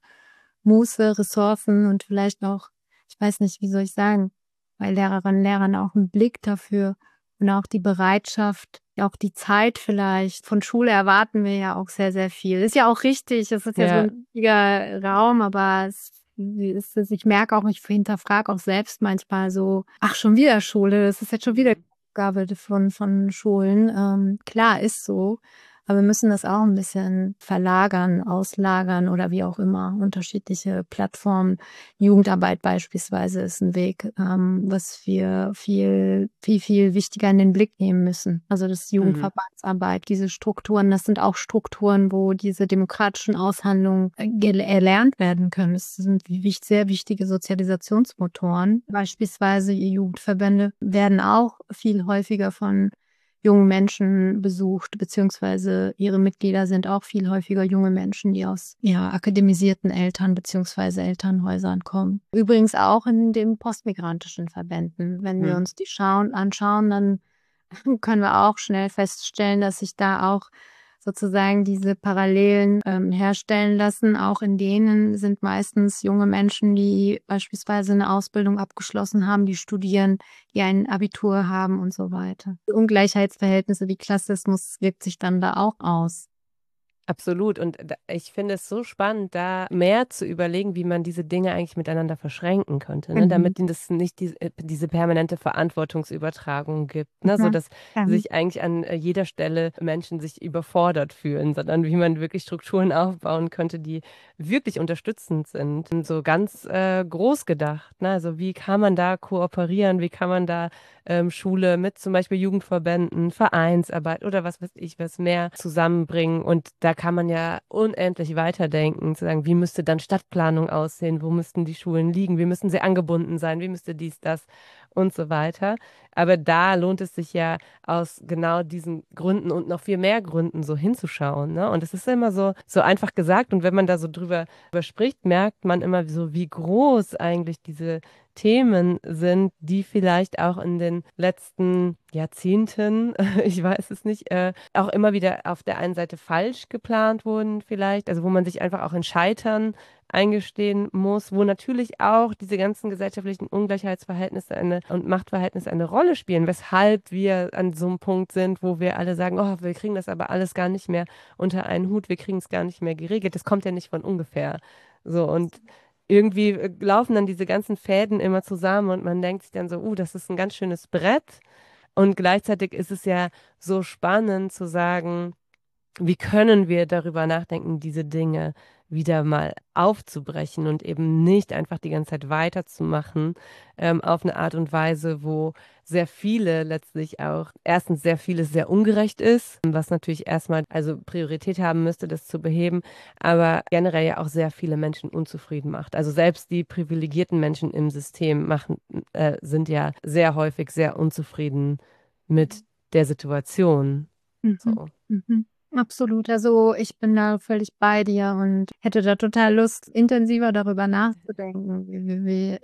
Muße, Ressourcen und vielleicht auch, ich weiß nicht, wie soll ich sagen, bei Lehrerinnen und Lehrern auch einen Blick dafür und auch die Bereitschaft, auch die Zeit vielleicht. Von Schule erwarten wir ja auch sehr, sehr viel. Ist ja auch richtig, es ist ja so Ja, ein wichtiger Raum, aber ich merke auch, ich hinterfrage auch selbst manchmal so, ach, schon wieder Schule, das ist jetzt schon wieder die Aufgabe von Schulen. Klar, ist so. Aber wir müssen das auch ein bisschen verlagern, auslagern oder wie auch immer. Unterschiedliche Plattformen. Jugendarbeit beispielsweise ist ein Weg, was wir viel wichtiger in den Blick nehmen müssen. Also das mhm. Jugendverbandsarbeit, diese Strukturen, das sind auch Strukturen, wo diese demokratischen Aushandlungen erlernt werden können. Es sind sehr wichtige Sozialisationsmotoren. Beispielsweise Jugendverbände werden auch viel häufiger von jungen Menschen besucht, beziehungsweise ihre Mitglieder sind auch viel häufiger junge Menschen, die aus akademisierten Eltern beziehungsweise Elternhäusern kommen. Übrigens auch in den postmigrantischen Verbänden. Wenn wir Mhm. uns die anschauen, dann können wir auch schnell feststellen, dass sich da auch sozusagen diese Parallelen herstellen lassen. Auch in denen sind meistens junge Menschen, die beispielsweise eine Ausbildung abgeschlossen haben, die studieren, die ein Abitur haben und so weiter. Die Ungleichheitsverhältnisse wie Klassismus wirkt sich dann da auch aus. Absolut. Und ich finde es so spannend, da mehr zu überlegen, wie man diese Dinge eigentlich miteinander verschränken könnte, ne? Mhm. Damit es nicht diese permanente Verantwortungsübertragung gibt, ne? Mhm. Sodass sich eigentlich an jeder Stelle Menschen sich überfordert fühlen, sondern wie man wirklich Strukturen aufbauen könnte, die wirklich unterstützend sind. Und so ganz groß gedacht, ne? Also wie kann man da kooperieren, wie kann man da Schule mit zum Beispiel Jugendverbänden, Vereinsarbeit oder was weiß ich, was mehr zusammenbringen. Und da kann man ja unendlich weiterdenken, zu sagen, wie müsste dann Stadtplanung aussehen, wo müssten die Schulen liegen, wie müssten sie angebunden sein, wie müsste dies, das und so weiter. Aber da lohnt es sich ja aus genau diesen Gründen und noch viel mehr Gründen so hinzuschauen, ne? Und es ist immer so einfach gesagt. Und wenn man da so drüber spricht, merkt man immer so, wie groß eigentlich diese Themen sind, die vielleicht auch in den letzten Jahrzehnten, ich weiß es nicht, auch immer wieder auf der einen Seite falsch geplant wurden vielleicht, also wo man sich einfach auch in Scheitern eingestehen muss, wo natürlich auch diese ganzen gesellschaftlichen Ungleichheitsverhältnisse und Machtverhältnisse eine Rolle spielen, weshalb wir an so einem Punkt sind, wo wir alle sagen, oh, wir kriegen das aber alles gar nicht mehr unter einen Hut, wir kriegen es gar nicht mehr geregelt. Das kommt ja nicht von ungefähr. So, und irgendwie laufen dann diese ganzen Fäden immer zusammen und man denkt sich dann so, das ist ein ganz schönes Brett. Und gleichzeitig ist es ja so spannend zu sagen, wie können wir darüber nachdenken, diese Dinge wieder mal aufzubrechen und eben nicht einfach die ganze Zeit weiterzumachen, auf eine Art und Weise, wo sehr viele letztlich auch, erstens sehr vieles sehr ungerecht ist, was natürlich erstmal also Priorität haben müsste, das zu beheben, aber generell ja auch sehr viele Menschen unzufrieden macht. Also selbst die privilegierten Menschen im System sind ja sehr häufig sehr unzufrieden mit der Situation. Mhm. So. Mhm. Absolut. Also ich bin da völlig bei dir und hätte da total Lust, intensiver darüber nachzudenken, wie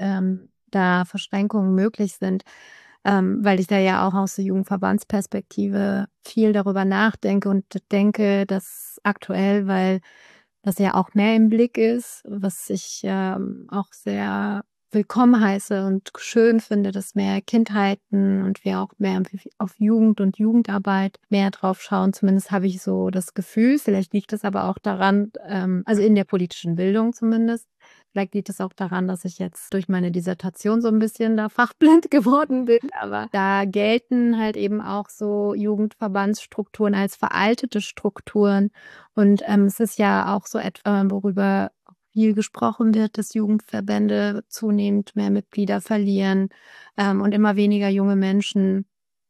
da Verschränkungen möglich sind, weil ich da ja auch aus der Jugendverbandsperspektive viel darüber nachdenke und denke, dass aktuell, weil das ja auch mehr im Blick ist, was ich auch sehr willkommen heiße und schön finde, dass mehr Kindheiten und wir auch mehr auf Jugend und Jugendarbeit mehr drauf schauen. Zumindest habe ich so das Gefühl, vielleicht liegt es aber auch daran, also in der politischen Bildung zumindest, vielleicht liegt es auch daran, dass ich jetzt durch meine Dissertation so ein bisschen da fachblind geworden bin. Aber da gelten halt eben auch so Jugendverbandsstrukturen als veraltete Strukturen. Und es ist ja auch so etwa, worüber viel gesprochen wird, dass Jugendverbände zunehmend mehr Mitglieder verlieren und immer weniger junge Menschen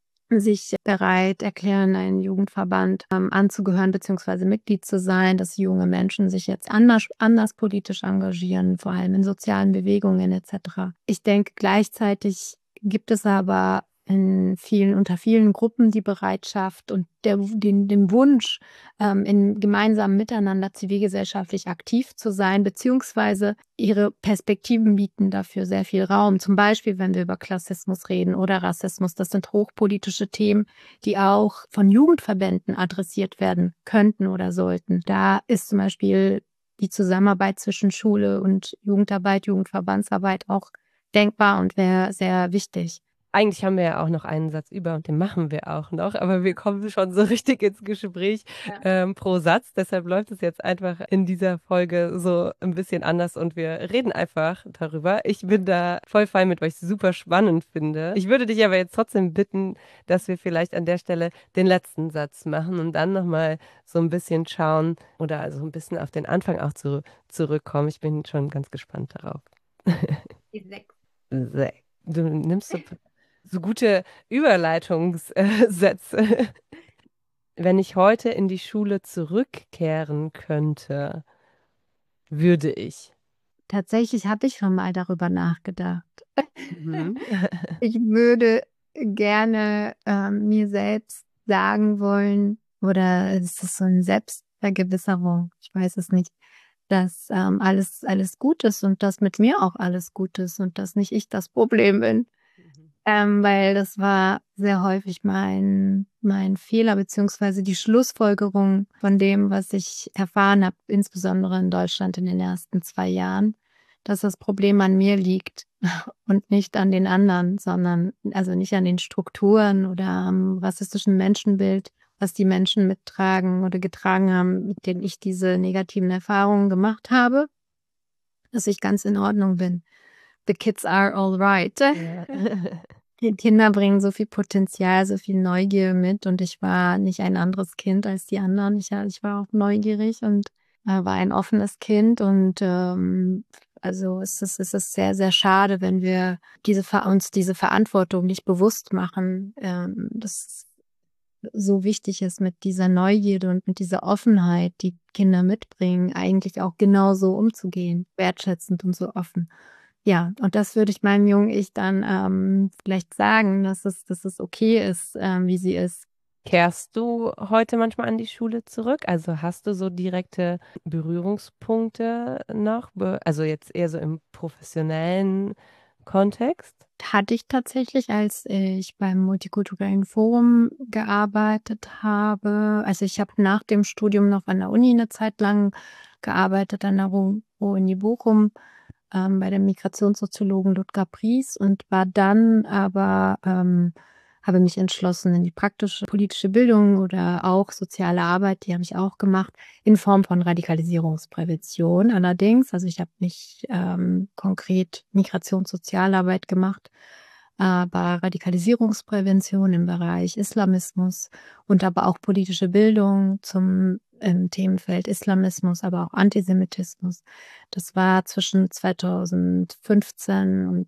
sich bereit erklären, einen Jugendverband anzugehören bzw. Mitglied zu sein, dass junge Menschen sich jetzt anders politisch engagieren, vor allem in sozialen Bewegungen etc. Ich denke, gleichzeitig gibt es aber unter vielen Gruppen die Bereitschaft und den Wunsch, in gemeinsamen Miteinander zivilgesellschaftlich aktiv zu sein, beziehungsweise ihre Perspektiven bieten dafür sehr viel Raum. Zum Beispiel, wenn wir über Klassismus reden oder Rassismus, das sind hochpolitische Themen, die auch von Jugendverbänden adressiert werden könnten oder sollten. Da ist zum Beispiel die Zusammenarbeit zwischen Schule und Jugendarbeit, Jugendverbandsarbeit auch denkbar und wäre sehr wichtig. Eigentlich haben wir ja auch noch einen Satz über und den machen wir auch noch, aber wir kommen schon so richtig ins Gespräch pro Satz. Deshalb läuft es jetzt einfach in dieser Folge so ein bisschen anders und wir reden einfach darüber. Ich bin da voll fein mit, weil ich es super spannend finde. Ich würde dich aber jetzt trotzdem bitten, dass wir vielleicht an der Stelle den letzten Satz machen und dann nochmal so ein bisschen schauen oder also ein bisschen auf den Anfang auch zurückkommen. Ich bin schon ganz gespannt darauf. Die 6. Du nimmst so gute Überleitungssätze. Wenn ich heute in die Schule zurückkehren könnte, würde ich. Tatsächlich habe ich schon mal darüber nachgedacht. Mhm. Ich würde gerne mir selbst sagen wollen, oder es ist so eine Selbstvergewisserung, ich weiß es nicht, dass alles gut ist und dass mit mir auch alles gut ist und dass nicht ich das Problem bin. Weil das war sehr häufig mein Fehler, beziehungsweise die Schlussfolgerung von dem, was ich erfahren habe, insbesondere in Deutschland in den ersten 2 Jahren, dass das Problem an mir liegt und nicht an den anderen, sondern also nicht an den Strukturen oder am rassistischen Menschenbild, was die Menschen mittragen oder getragen haben, mit denen ich diese negativen Erfahrungen gemacht habe, dass ich ganz in Ordnung bin. The kids are all right. Ja. Die Kinder bringen so viel Potenzial, so viel Neugier mit und ich war nicht ein anderes Kind als die anderen. Ich war auch neugierig und war ein offenes Kind und also es ist sehr, sehr schade, wenn wir uns diese Verantwortung nicht bewusst machen, dass es so wichtig ist, mit dieser Neugierde und mit dieser Offenheit, die Kinder mitbringen, eigentlich auch genauso umzugehen, wertschätzend und so offen. Ja, und das würde ich meinem jungen Ich dann vielleicht sagen, dass es okay ist, wie sie ist. Kehrst du heute manchmal an die Schule zurück? Also hast du so direkte Berührungspunkte noch? Also jetzt eher so im professionellen Kontext? Hatte ich tatsächlich, als ich beim Multikulturellen Forum gearbeitet habe. Also ich habe nach dem Studium noch an der Uni eine Zeit lang gearbeitet, an der Uni Bochum, bei dem Migrationssoziologen Ludger Pries und war dann aber habe mich entschlossen in die praktische politische Bildung oder auch soziale Arbeit, die habe ich auch gemacht, in Form von Radikalisierungsprävention allerdings. Also ich habe nicht konkret Migrationssozialarbeit gemacht, aber Radikalisierungsprävention im Bereich Islamismus und aber auch politische Bildung zum Themenfeld Islamismus, aber auch Antisemitismus. Das war zwischen 2015 und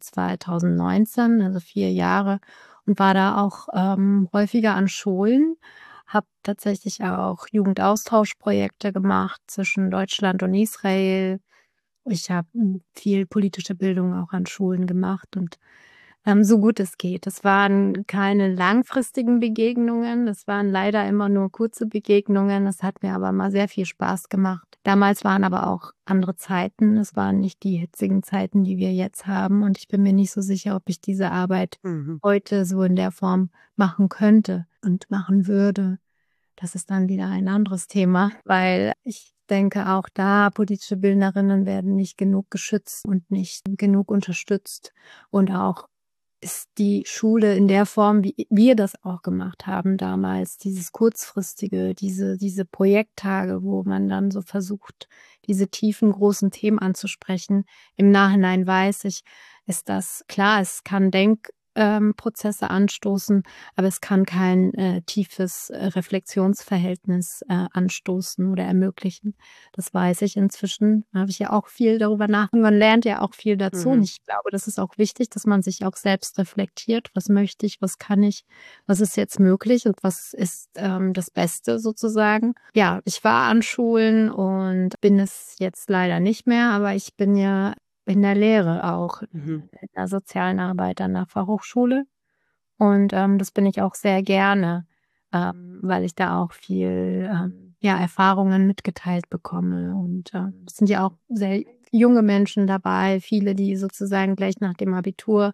2019, also 4 Jahre, und war da auch häufiger an Schulen, habe tatsächlich auch Jugendaustauschprojekte gemacht zwischen Deutschland und Israel. Ich habe viel politische Bildung auch an Schulen gemacht und so gut es geht. Das waren keine langfristigen Begegnungen, das waren leider immer nur kurze Begegnungen. Das hat mir aber mal sehr viel Spaß gemacht. Damals waren aber auch andere Zeiten. Es waren nicht die hitzigen Zeiten, die wir jetzt haben. Und ich bin mir nicht so sicher, ob ich diese Arbeit heute so in der Form machen könnte und machen würde. Das ist dann wieder ein anderes Thema, weil ich denke, auch da politische Bildnerinnen werden nicht genug geschützt und nicht genug unterstützt. Und auch ist die Schule in der Form, wie wir das auch gemacht haben damals, dieses kurzfristige, diese Projekttage, wo man dann so versucht, diese tiefen, großen Themen anzusprechen. Im Nachhinein weiß ich, ist das klar, es kann Denkprozesse anstoßen, aber es kann kein tiefes Reflexionsverhältnis anstoßen oder ermöglichen. Das weiß ich inzwischen. Da habe ich ja auch viel darüber nachgedacht. Man lernt ja auch viel dazu. Und ich glaube, das ist auch wichtig, dass man sich auch selbst reflektiert. Was möchte ich? Was kann ich? Was ist jetzt möglich? Und was ist das Beste sozusagen? Ja, ich war an Schulen und bin es jetzt leider nicht mehr, aber ich bin ja in der Lehre auch, in der sozialen Arbeit an der Fachhochschule. Und das bin ich auch sehr gerne, weil ich da auch viel Erfahrungen mitgeteilt bekomme. Und es sind ja auch sehr junge Menschen dabei, viele, die sozusagen gleich nach dem Abitur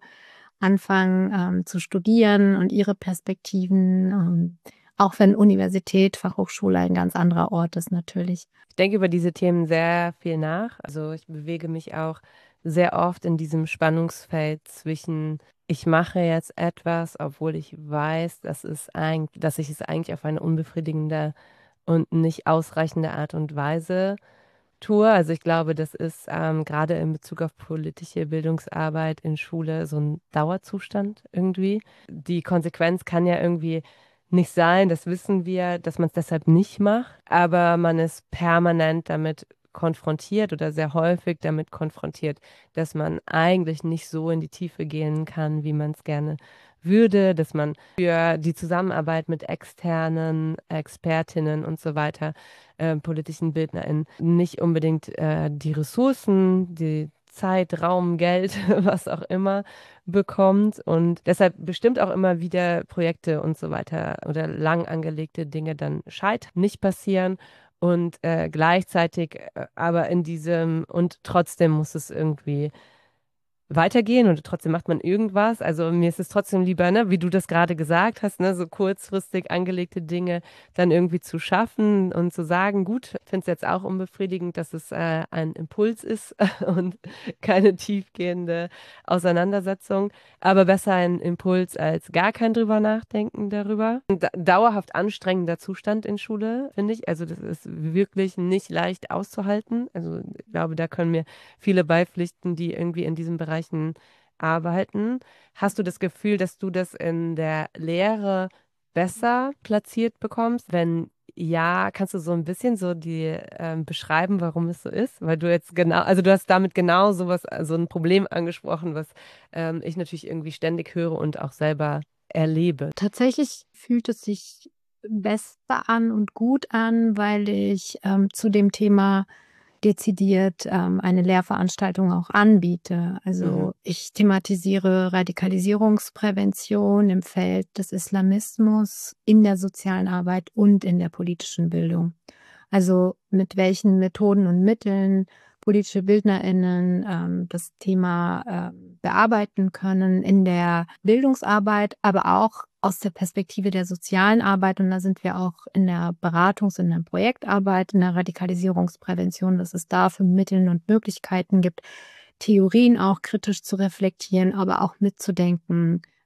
anfangen zu studieren und ihre Perspektiven, auch wenn Universität, Fachhochschule ein ganz anderer Ort ist natürlich. Ich denke über diese Themen sehr viel nach. Also ich bewege mich auch sehr oft in diesem Spannungsfeld zwischen, ich mache jetzt etwas, obwohl ich weiß, dass ich es eigentlich auf eine unbefriedigende und nicht ausreichende Art und Weise tue. Also ich glaube, das ist gerade in Bezug auf politische Bildungsarbeit in Schule so ein Dauerzustand irgendwie. Die Konsequenz kann ja irgendwie nicht sein, das wissen wir, dass man es deshalb nicht macht, aber man ist permanent damit konfrontiert oder sehr häufig damit konfrontiert, dass man eigentlich nicht so in die Tiefe gehen kann, wie man es gerne würde, dass man für die Zusammenarbeit mit externen Expertinnen und so weiter, politischen BildnerInnen, nicht unbedingt die Ressourcen, die Zeit, Raum, Geld, was auch immer bekommt und deshalb bestimmt auch immer wieder Projekte und so weiter oder lang angelegte Dinge dann scheitern, nicht passieren und gleichzeitig aber in diesem und trotzdem muss es irgendwie weitergehen und trotzdem macht man irgendwas. Also mir ist es trotzdem lieber, ne, wie du das gerade gesagt hast, ne, so kurzfristig angelegte Dinge dann irgendwie zu schaffen und zu sagen, gut, ich finde es jetzt auch unbefriedigend, dass es ein Impuls ist und keine tiefgehende Auseinandersetzung, aber besser ein Impuls als gar kein drüber nachdenken darüber. Ein dauerhaft anstrengender Zustand in Schule, finde ich. Also das ist wirklich nicht leicht auszuhalten. Also ich glaube, da können mir viele beipflichten, die irgendwie in diesem Bereich arbeiten. Hast du das Gefühl, dass du das in der Lehre besser platziert bekommst? Wenn ja, kannst du so ein bisschen so die beschreiben, warum es so ist? Weil du jetzt also du hast damit genau sowas, so ein Problem angesprochen, was ich natürlich irgendwie ständig höre und auch selber erlebe. Tatsächlich fühlt es sich besser an und gut an, weil ich zu dem Thema dezidiert eine Lehrveranstaltung auch anbiete. Also ich thematisiere Radikalisierungsprävention im Feld des Islamismus in der sozialen Arbeit und in der politischen Bildung. Also mit welchen Methoden und Mitteln politische BildnerInnen das Thema bearbeiten können in der Bildungsarbeit, aber auch aus der Perspektive der sozialen Arbeit. Und da sind wir auch in der in der Projektarbeit, in der Radikalisierungsprävention, dass es da für Mittel und Möglichkeiten gibt, Theorien auch kritisch zu reflektieren, aber auch mitzudenken,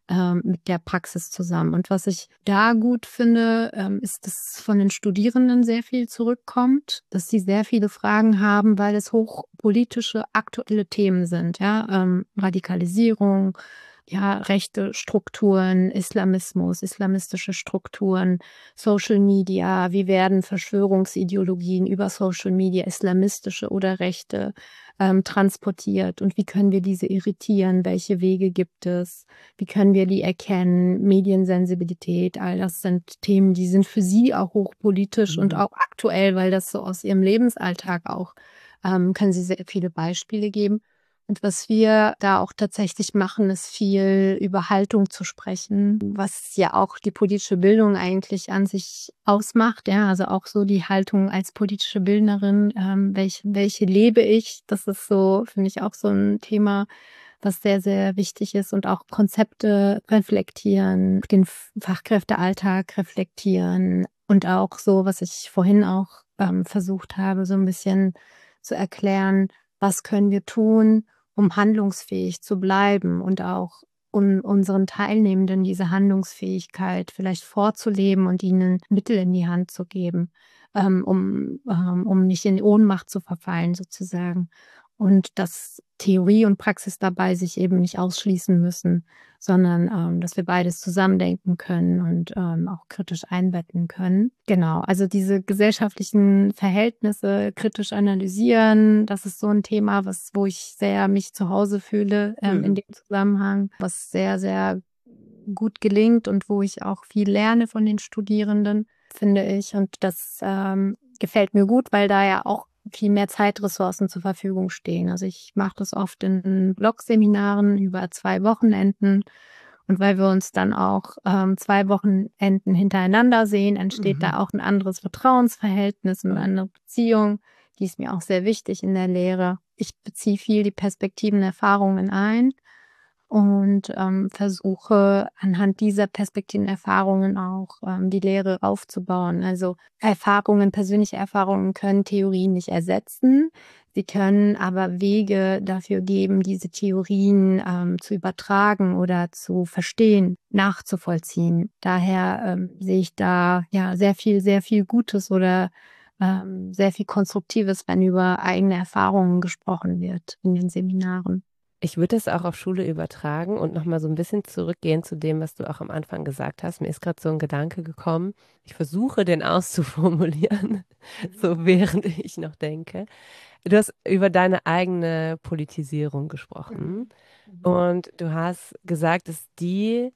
mit der Praxis zusammen. Und was ich da gut finde, ist, dass von den Studierenden sehr viel zurückkommt, dass sie sehr viele Fragen haben, weil es hochpolitische, aktuelle Themen sind. Ja? Radikalisierung, ja, rechte Strukturen, Islamismus, islamistische Strukturen, Social Media, wie werden Verschwörungsideologien über Social Media, islamistische oder rechte, transportiert und wie können wir diese irritieren, welche Wege gibt es, wie können wir die erkennen, Mediensensibilität, all das sind Themen, die sind für sie auch hochpolitisch und auch aktuell, weil das so aus ihrem Lebensalltag auch, können sie sehr viele Beispiele geben. Und was wir da auch tatsächlich machen, ist viel über Haltung zu sprechen, was ja auch die politische Bildung eigentlich an sich ausmacht. Ja, also auch so die Haltung als politische Bildnerin, welche lebe ich? Das ist so, finde ich auch so ein Thema, was sehr, sehr wichtig ist und auch Konzepte reflektieren, den Fachkräftealltag reflektieren und auch so, was ich vorhin auch versucht habe, so ein bisschen zu erklären, was können wir tun, um handlungsfähig zu bleiben und auch um unseren Teilnehmenden diese Handlungsfähigkeit vielleicht vorzuleben und ihnen Mittel in die Hand zu geben, um nicht in Ohnmacht zu verfallen sozusagen. Und dass Theorie und Praxis dabei sich eben nicht ausschließen müssen, sondern dass wir beides zusammendenken können und auch kritisch einbetten können. Genau, also diese gesellschaftlichen Verhältnisse kritisch analysieren, das ist so ein Thema, wo ich sehr mich zu Hause fühle in dem Zusammenhang, was sehr, sehr gut gelingt und wo ich auch viel lerne von den Studierenden, finde ich. Und das gefällt mir gut, weil da ja auch viel mehr Zeitressourcen zur Verfügung stehen. Also ich mache das oft in Blogseminaren über 2 Wochenenden. Und weil wir uns dann auch 2 Wochenenden hintereinander sehen, entsteht da auch ein anderes Vertrauensverhältnis und eine andere Beziehung. Die ist mir auch sehr wichtig in der Lehre. Ich beziehe viel die Perspektiven, Erfahrungen ein und versuche anhand dieser Perspektiven, Erfahrungen auch die Lehre aufzubauen. Also persönliche Erfahrungen können Theorien nicht ersetzen. Sie können aber Wege dafür geben, diese Theorien zu übertragen oder zu verstehen, nachzuvollziehen. Daher sehe ich da ja sehr viel Gutes oder sehr viel Konstruktives, wenn über eigene Erfahrungen gesprochen wird in den Seminaren. Ich würde das auch auf Schule übertragen und nochmal so ein bisschen zurückgehen zu dem, was du auch am Anfang gesagt hast. Mir ist gerade so ein Gedanke gekommen. Ich versuche, den auszuformulieren, so während ich noch denke. Du hast über deine eigene Politisierung gesprochen und du hast gesagt, dass die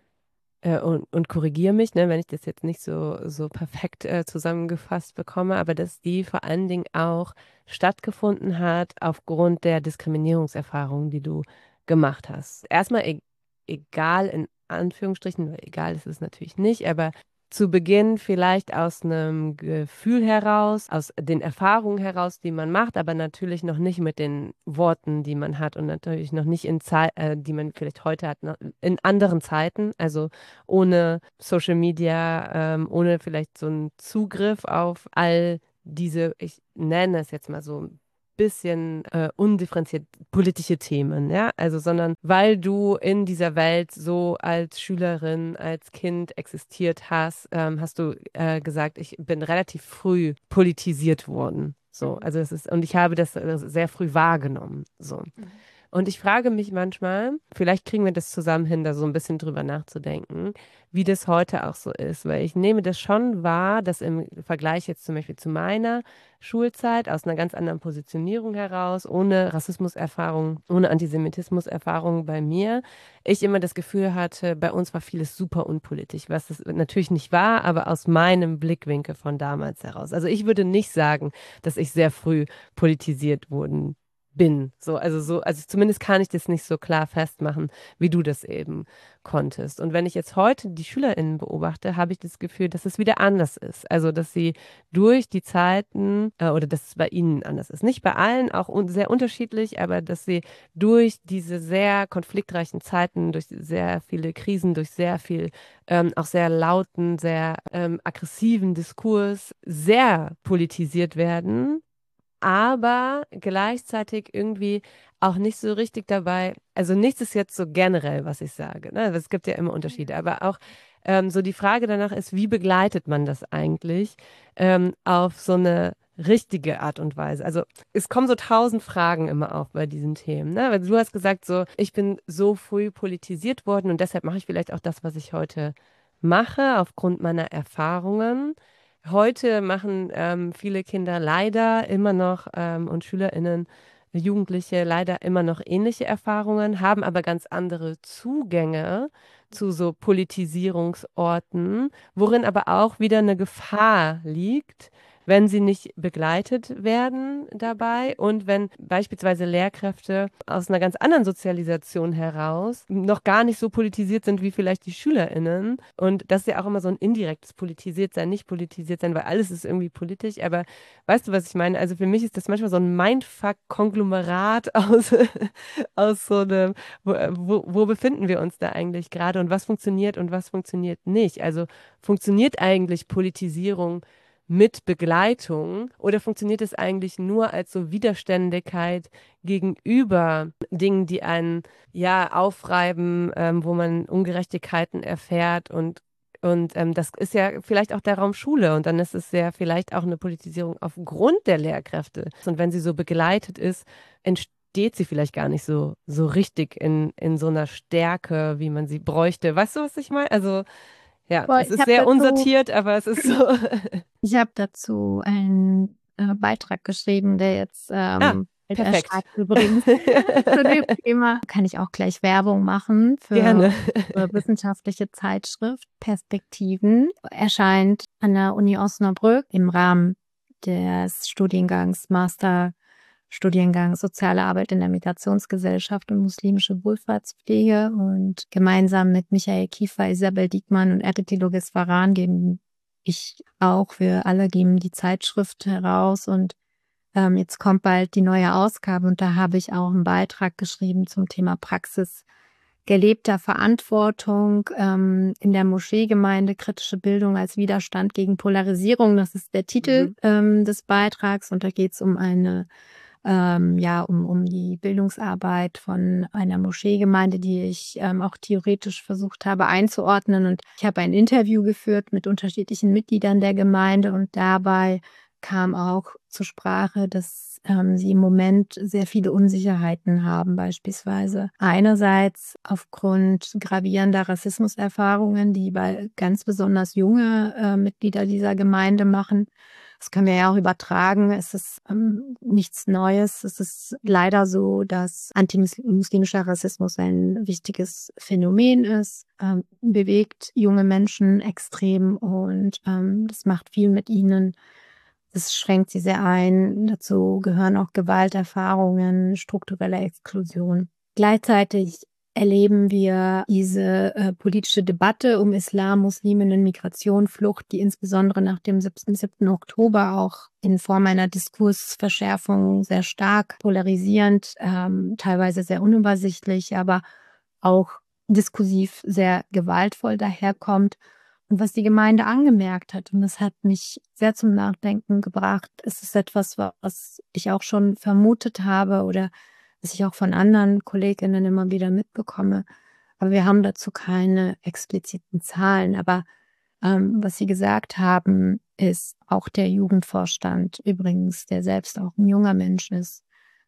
und korrigiere mich, ne, wenn ich das jetzt nicht so perfekt zusammengefasst bekomme, aber dass die vor allen Dingen auch stattgefunden hat aufgrund der Diskriminierungserfahrungen, die du gemacht hast. Erstmal egal in Anführungsstrichen, weil egal ist es natürlich nicht, aber zu Beginn vielleicht aus einem Gefühl heraus, aus den Erfahrungen heraus, die man macht, aber natürlich noch nicht mit den Worten, die man hat und natürlich noch nicht die man vielleicht heute hat, in anderen Zeiten, also ohne Social Media, ohne vielleicht so einen Zugriff auf all diese, ich nenne es jetzt mal so ein bisschen undifferenziert politische Themen, ja, also sondern weil du in dieser Welt so als Schülerin, als Kind existiert hast, hast du gesagt, ich bin relativ früh politisiert worden, so, also es ist, und ich habe das sehr früh wahrgenommen, so. Und ich frage mich manchmal, vielleicht kriegen wir das zusammen hin, da so ein bisschen drüber nachzudenken, wie das heute auch so ist, weil ich nehme das schon wahr, dass im Vergleich jetzt zum Beispiel zu meiner Schulzeit aus einer ganz anderen Positionierung heraus, ohne Rassismuserfahrung, ohne Antisemitismuserfahrung bei mir, ich immer das Gefühl hatte, bei uns war vieles super unpolitisch, was es natürlich nicht war, aber aus meinem Blickwinkel von damals heraus. Also ich würde nicht sagen, dass ich sehr früh politisiert bin. Also zumindest kann ich das nicht so klar festmachen, wie du das eben konntest. Und wenn ich jetzt heute die SchülerInnen beobachte, habe ich das Gefühl, dass es wieder anders ist. Also, dass sie durch die Zeiten, oder dass es bei ihnen anders ist. Nicht bei allen, auch sehr unterschiedlich, aber dass sie durch diese sehr konfliktreichen Zeiten, durch sehr viele Krisen, durch sehr viel auch sehr lauten, sehr aggressiven Diskurs sehr politisiert werden, aber gleichzeitig irgendwie auch nicht so richtig dabei, also nichts ist jetzt so generell, was ich sage, ne? Es gibt ja immer Unterschiede, aber auch so die Frage danach ist, wie begleitet man das eigentlich auf so eine richtige Art und Weise? Also es kommen so 1000 Fragen immer auf bei diesen Themen, ne? Weil du hast gesagt so, ich bin so früh politisiert worden und deshalb mache ich vielleicht auch das, was ich heute mache, aufgrund meiner Erfahrungen. Heute machen viele Kinder leider immer noch und SchülerInnen, Jugendliche leider immer noch ähnliche Erfahrungen, haben aber ganz andere Zugänge zu so Politisierungsorten, worin aber auch wieder eine Gefahr liegt, wenn sie nicht begleitet werden dabei und wenn beispielsweise Lehrkräfte aus einer ganz anderen Sozialisation heraus noch gar nicht so politisiert sind wie vielleicht die SchülerInnen. Und das ist ja auch immer so ein indirektes Politisiertsein, nicht politisiert sein, weil alles ist irgendwie politisch. Aber weißt du, was ich meine? Also für mich ist das manchmal so ein Mindfuck-Konglomerat aus so einem, wo befinden wir uns da eigentlich gerade und was funktioniert nicht? Also funktioniert eigentlich Politisierung mit Begleitung oder funktioniert es eigentlich nur als so Widerständigkeit gegenüber Dingen, die einen ja aufreiben, wo man Ungerechtigkeiten erfährt und das ist ja vielleicht auch der Raum Schule und dann ist es ja vielleicht auch eine Politisierung aufgrund der Lehrkräfte. Und wenn sie so begleitet ist, entsteht sie vielleicht gar nicht so richtig in so einer Stärke, wie man sie bräuchte. Weißt du, was ich meine? Also ja, Boah, es ist sehr unsortiert, aber es ist so. ich habe dazu einen Beitrag geschrieben, der jetzt perfekt. erscheint übrigens zu dem Thema. Kann ich auch gleich Werbung machen für Gerne. unsere wissenschaftliche Zeitschrift Perspektiven. Erscheint an der Uni Osnabrück im Rahmen des Studiengangs Masterstudiengang Soziale Arbeit in der Migrationsgesellschaft und muslimische Wohlfahrtspflege und gemeinsam mit Michael Kiefer, Isabel Diekmann und Eretilo Gesfaran geben die Zeitschrift heraus und jetzt kommt bald die neue Ausgabe und da habe ich auch einen Beitrag geschrieben zum Thema Praxis gelebter Verantwortung in der Moscheegemeinde, kritische Bildung als Widerstand gegen Polarisierung. Das ist der Titel des Beitrags und da geht es um eine um die Bildungsarbeit von einer Moscheegemeinde, die ich auch theoretisch versucht habe einzuordnen. Und ich habe ein Interview geführt mit unterschiedlichen Mitgliedern der Gemeinde und dabei kam auch zur Sprache, dass sie im Moment sehr viele Unsicherheiten haben, beispielsweise. Einerseits aufgrund gravierender Rassismuserfahrungen, die bei ganz besonders junge Mitglieder dieser Gemeinde machen. Das können wir ja auch übertragen. Es ist nichts Neues. Es ist leider so, dass antimuslimischer Rassismus ein wichtiges Phänomen ist, bewegt junge Menschen extrem und das macht viel mit ihnen. Das schränkt sie sehr ein. Dazu gehören auch Gewalterfahrungen, strukturelle Exklusion. Gleichzeitig erleben wir diese politische Debatte um Islam, Musliminnen, Migration, Flucht, die insbesondere nach dem 7. Oktober auch in Form einer Diskursverschärfung sehr stark polarisierend, teilweise sehr unübersichtlich, aber auch diskursiv sehr gewaltvoll daherkommt. Und was die Gemeinde angemerkt hat, und das hat mich sehr zum Nachdenken gebracht, ist es etwas, was ich auch schon vermutet habe oder was ich auch von anderen KollegInnen immer wieder mitbekomme. Aber wir haben dazu keine expliziten Zahlen. Aber was Sie gesagt haben, ist auch der Jugendvorstand übrigens, der selbst auch ein junger Mensch ist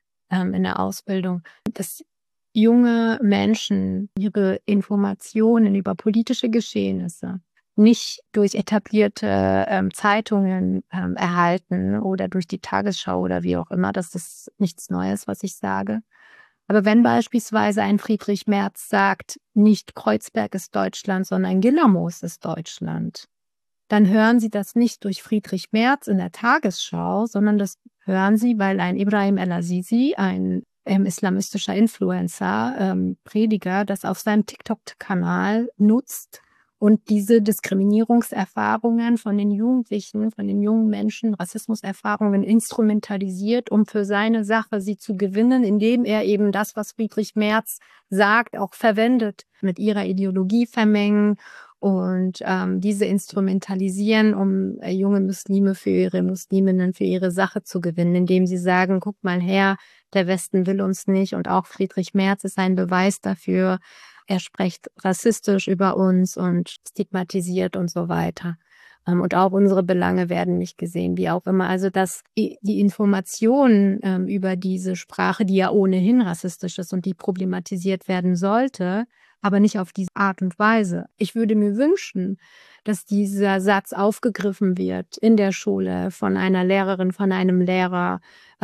in der Ausbildung, dass junge Menschen ihre Informationen über politische Geschehnisse nicht durch etablierte Zeitungen erhalten oder durch die Tagesschau oder wie auch immer. Das ist nichts Neues, was ich sage. Aber wenn beispielsweise ein Friedrich Merz sagt, nicht Kreuzberg ist Deutschland, sondern Gillamos ist Deutschland, dann hören Sie das nicht durch Friedrich Merz in der Tagesschau, sondern das hören Sie, weil ein Ibrahim El-Azizi, ein islamistischer Influencer, Prediger, das auf seinem TikTok-Kanal nutzt, und diese Diskriminierungserfahrungen von den Jugendlichen, von den jungen Menschen, Rassismuserfahrungen instrumentalisiert, um für seine Sache sie zu gewinnen, indem er eben das, was Friedrich Merz sagt, auch verwendet, mit ihrer Ideologie vermengen und diese instrumentalisieren, um junge Muslime für ihre Musliminnen, für ihre Sache zu gewinnen, indem sie sagen, guck mal her, der Westen will uns nicht. Und auch Friedrich Merz ist ein Beweis dafür. Er spricht rassistisch über uns und stigmatisiert und so weiter. Und auch unsere Belange werden nicht gesehen, wie auch immer. Also dass die Informationen über diese Sprache, die ja ohnehin rassistisch ist und die problematisiert werden sollte, aber nicht auf diese Art und Weise. Ich würde mir wünschen, dass dieser Satz aufgegriffen wird in der Schule von einer Lehrerin, von einem Lehrer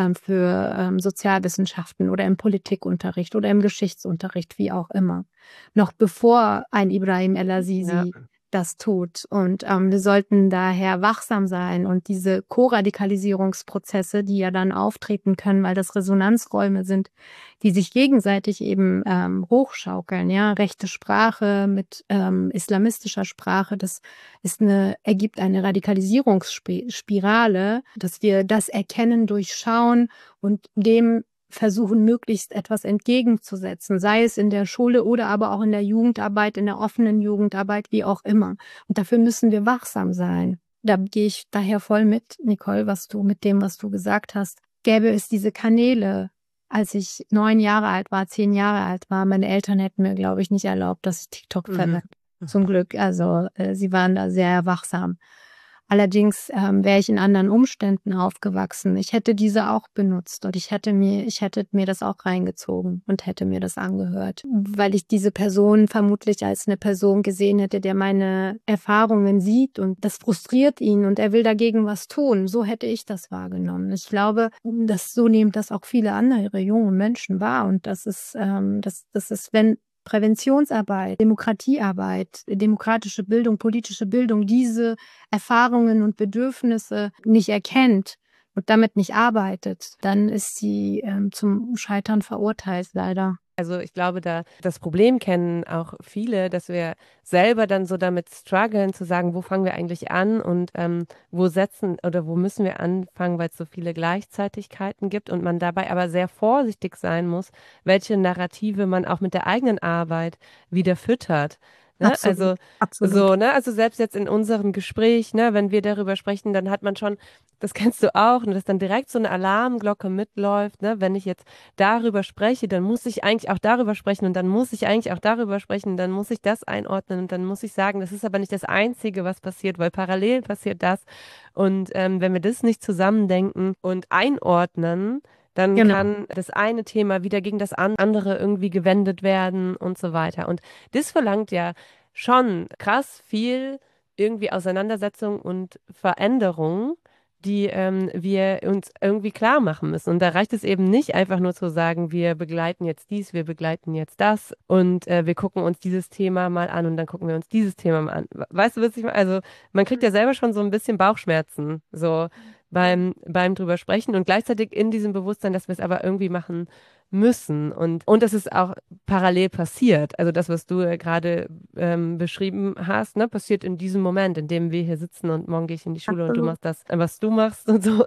für Sozialwissenschaften oder im Politikunterricht oder im Geschichtsunterricht, wie auch immer. Noch bevor ein Ibrahim El-Azizi das tut. Und wir sollten daher wachsam sein und diese Co-Radikalisierungsprozesse, die ja dann auftreten können, weil das Resonanzräume sind, die sich gegenseitig eben hochschaukeln, ja, rechte Sprache mit islamistischer Sprache, das ergibt eine Radikalisierungsspirale, dass wir das erkennen, durchschauen und dem versuchen, möglichst etwas entgegenzusetzen, sei es in der Schule oder aber auch in der Jugendarbeit, in der offenen Jugendarbeit, wie auch immer. Und dafür müssen wir wachsam sein. Da gehe ich daher voll mit, Nicole, was du gesagt hast. Gäbe es diese Kanäle, als ich 9 Jahre alt war, 10 Jahre alt war, meine Eltern hätten mir, glaube ich, nicht erlaubt, dass ich TikTok verwende. Zum Glück. Also sie waren da sehr wachsam. Allerdings wäre ich in anderen Umständen aufgewachsen. Ich hätte diese auch benutzt und ich hätte mir das auch reingezogen und hätte mir das angehört, weil ich diese Person vermutlich als eine Person gesehen hätte, der meine Erfahrungen sieht und das frustriert ihn und er will dagegen was tun. So hätte ich das wahrgenommen. Ich glaube, so nehmen das auch viele andere junge Menschen wahr und das ist, wenn Präventionsarbeit, Demokratiearbeit, demokratische Bildung, politische Bildung diese Erfahrungen und Bedürfnisse nicht erkennt und damit nicht arbeitet, dann ist sie zum Scheitern verurteilt, leider. Also ich glaube, das Problem kennen auch viele, dass wir selber dann so damit strugglen, zu sagen, wo fangen wir eigentlich an und wo müssen wir anfangen, weil es so viele Gleichzeitigkeiten gibt und man dabei aber sehr vorsichtig sein muss, welche Narrative man auch mit der eigenen Arbeit wieder füttert. Ne? Absolut. So, ne? Also selbst jetzt in unserem Gespräch, ne, wenn wir darüber sprechen, dann hat man schon, das kennst du auch, ne, dass dann direkt so eine Alarmglocke mitläuft, ne? Wenn ich jetzt darüber spreche, dann muss ich eigentlich auch darüber sprechen und dann muss ich eigentlich auch darüber sprechen und dann muss ich das einordnen und dann muss ich sagen, das ist aber nicht das Einzige, was passiert, weil parallel passiert das. Und wenn wir das nicht zusammendenken und einordnen, dann kann das eine Thema wieder gegen das andere irgendwie gewendet werden und so weiter. Und das verlangt ja schon krass viel irgendwie Auseinandersetzung und Veränderung, die wir uns irgendwie klar machen müssen. Und da reicht es eben nicht einfach nur zu sagen, wir begleiten jetzt dies, wir begleiten jetzt das und wir gucken uns dieses Thema mal an und dann gucken wir uns dieses Thema mal an. Weißt du, was ich meine? Also man kriegt ja selber schon so ein bisschen Bauchschmerzen, so beim drüber sprechen und gleichzeitig in diesem Bewusstsein, dass wir es aber irgendwie machen müssen und dass es auch parallel passiert. Also das, was du gerade beschrieben hast, ne, passiert in diesem Moment, in dem wir hier sitzen und morgen gehe ich in die Schule und du machst das, was du machst und so.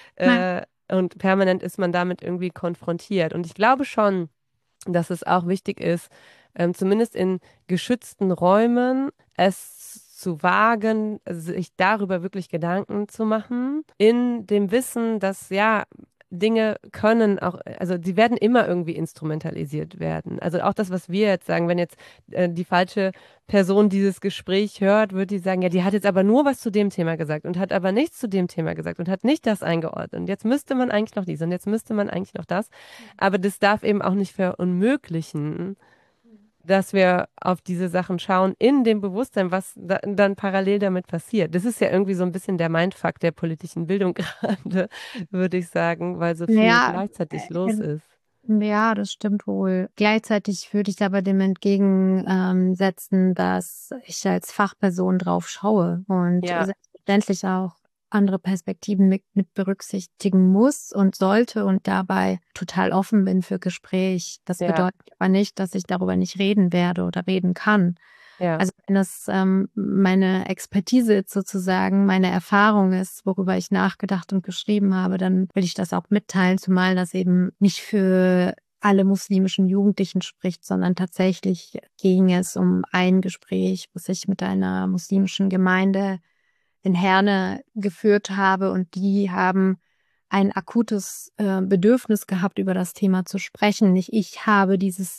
Und permanent ist man damit irgendwie konfrontiert. Und ich glaube schon, dass es auch wichtig ist, zumindest in geschützten Räumen, es zu wagen, sich darüber wirklich Gedanken zu machen, in dem Wissen, dass ja, Dinge können auch, also sie werden immer irgendwie instrumentalisiert werden. Also auch das, was wir jetzt sagen, wenn jetzt die falsche Person dieses Gespräch hört, wird die sagen, ja, die hat jetzt aber nur was zu dem Thema gesagt und hat aber nichts zu dem Thema gesagt und hat nicht das eingeordnet. Und jetzt müsste man eigentlich noch dies und jetzt müsste man eigentlich noch das. Aber das darf eben auch nicht verunmöglichen, dass wir auf diese Sachen schauen, in dem Bewusstsein, was dann parallel damit passiert. Das ist ja irgendwie so ein bisschen der Mindfuck der politischen Bildung gerade, würde ich sagen, weil so viel gleichzeitig los ist. Ja, das stimmt wohl. Gleichzeitig würde ich aber dem entgegensetzen, dass ich als Fachperson drauf schaue und selbstverständlich auch andere Perspektiven mit berücksichtigen muss und sollte und dabei total offen bin für Gespräch. Das bedeutet aber nicht, dass ich darüber nicht reden werde oder reden kann. Ja. Also wenn das meine Expertise jetzt sozusagen, meine Erfahrung ist, worüber ich nachgedacht und geschrieben habe, dann will ich das auch mitteilen, zumal das eben nicht für alle muslimischen Jugendlichen spricht, sondern tatsächlich ging es um ein Gespräch, was ich mit einer muslimischen Gemeinde in Herne geführt habe, und die haben ein akutes Bedürfnis gehabt, über das Thema zu sprechen. Nicht ich habe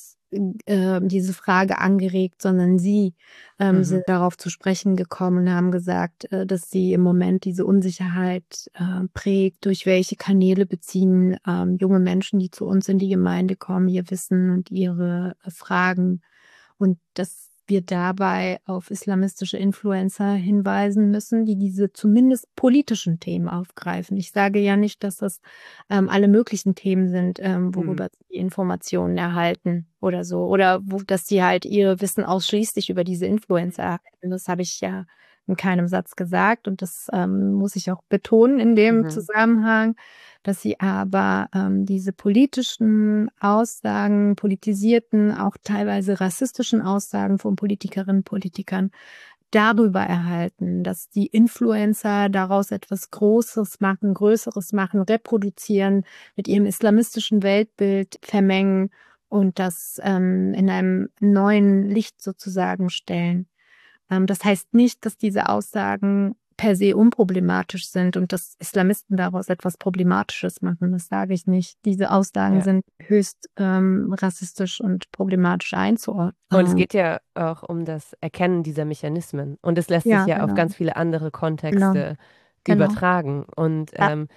diese Frage angeregt, sondern sie sind darauf zu sprechen gekommen und haben gesagt, dass sie im Moment diese Unsicherheit prägt, durch welche Kanäle beziehen junge Menschen, die zu uns in die Gemeinde kommen, ihr Wissen und ihre Fragen, und dass wir dabei auf islamistische Influencer hinweisen müssen, die diese zumindest politischen Themen aufgreifen. Ich sage ja nicht, dass das alle möglichen Themen sind, worüber sie Informationen erhalten oder so. Oder dass sie halt ihr Wissen ausschließlich über diese Influencer erhalten. Das habe ich ja in keinem Satz gesagt, und das muss ich auch betonen in dem Zusammenhang, dass sie aber diese politischen Aussagen, politisierten, auch teilweise rassistischen Aussagen von Politikerinnen und Politikern darüber erhalten, dass die Influencer daraus etwas Großes machen, Größeres machen, reproduzieren, mit ihrem islamistischen Weltbild vermengen und das in einem neuen Licht sozusagen stellen. Das heißt nicht, dass diese Aussagen per se unproblematisch sind und dass Islamisten daraus etwas Problematisches machen. Das sage ich nicht. Diese Aussagen sind höchst rassistisch und problematisch einzuordnen. Und es geht ja auch um das Erkennen dieser Mechanismen. Und es lässt sich ja auf ganz viele andere Kontexte übertragen. Und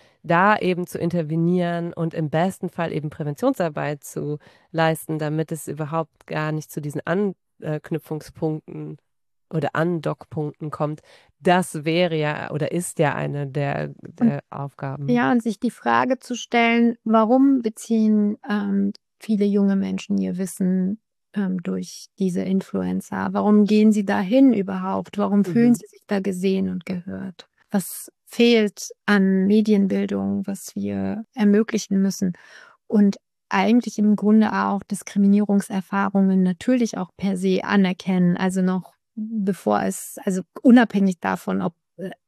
da eben zu intervenieren und im besten Fall eben Präventionsarbeit zu leisten, damit es überhaupt gar nicht zu diesen Anknüpfungspunkten oder Andockpunkten kommt, das wäre ja oder ist ja eine der Aufgaben. Ja, und sich die Frage zu stellen, warum beziehen viele junge Menschen ihr Wissen durch diese Influencer? Warum gehen sie dahin überhaupt? Warum fühlen sie sich da gesehen und gehört? Was fehlt an Medienbildung, was wir ermöglichen müssen? Und eigentlich im Grunde auch Diskriminierungserfahrungen natürlich auch per se anerkennen, also noch bevor also unabhängig davon, ob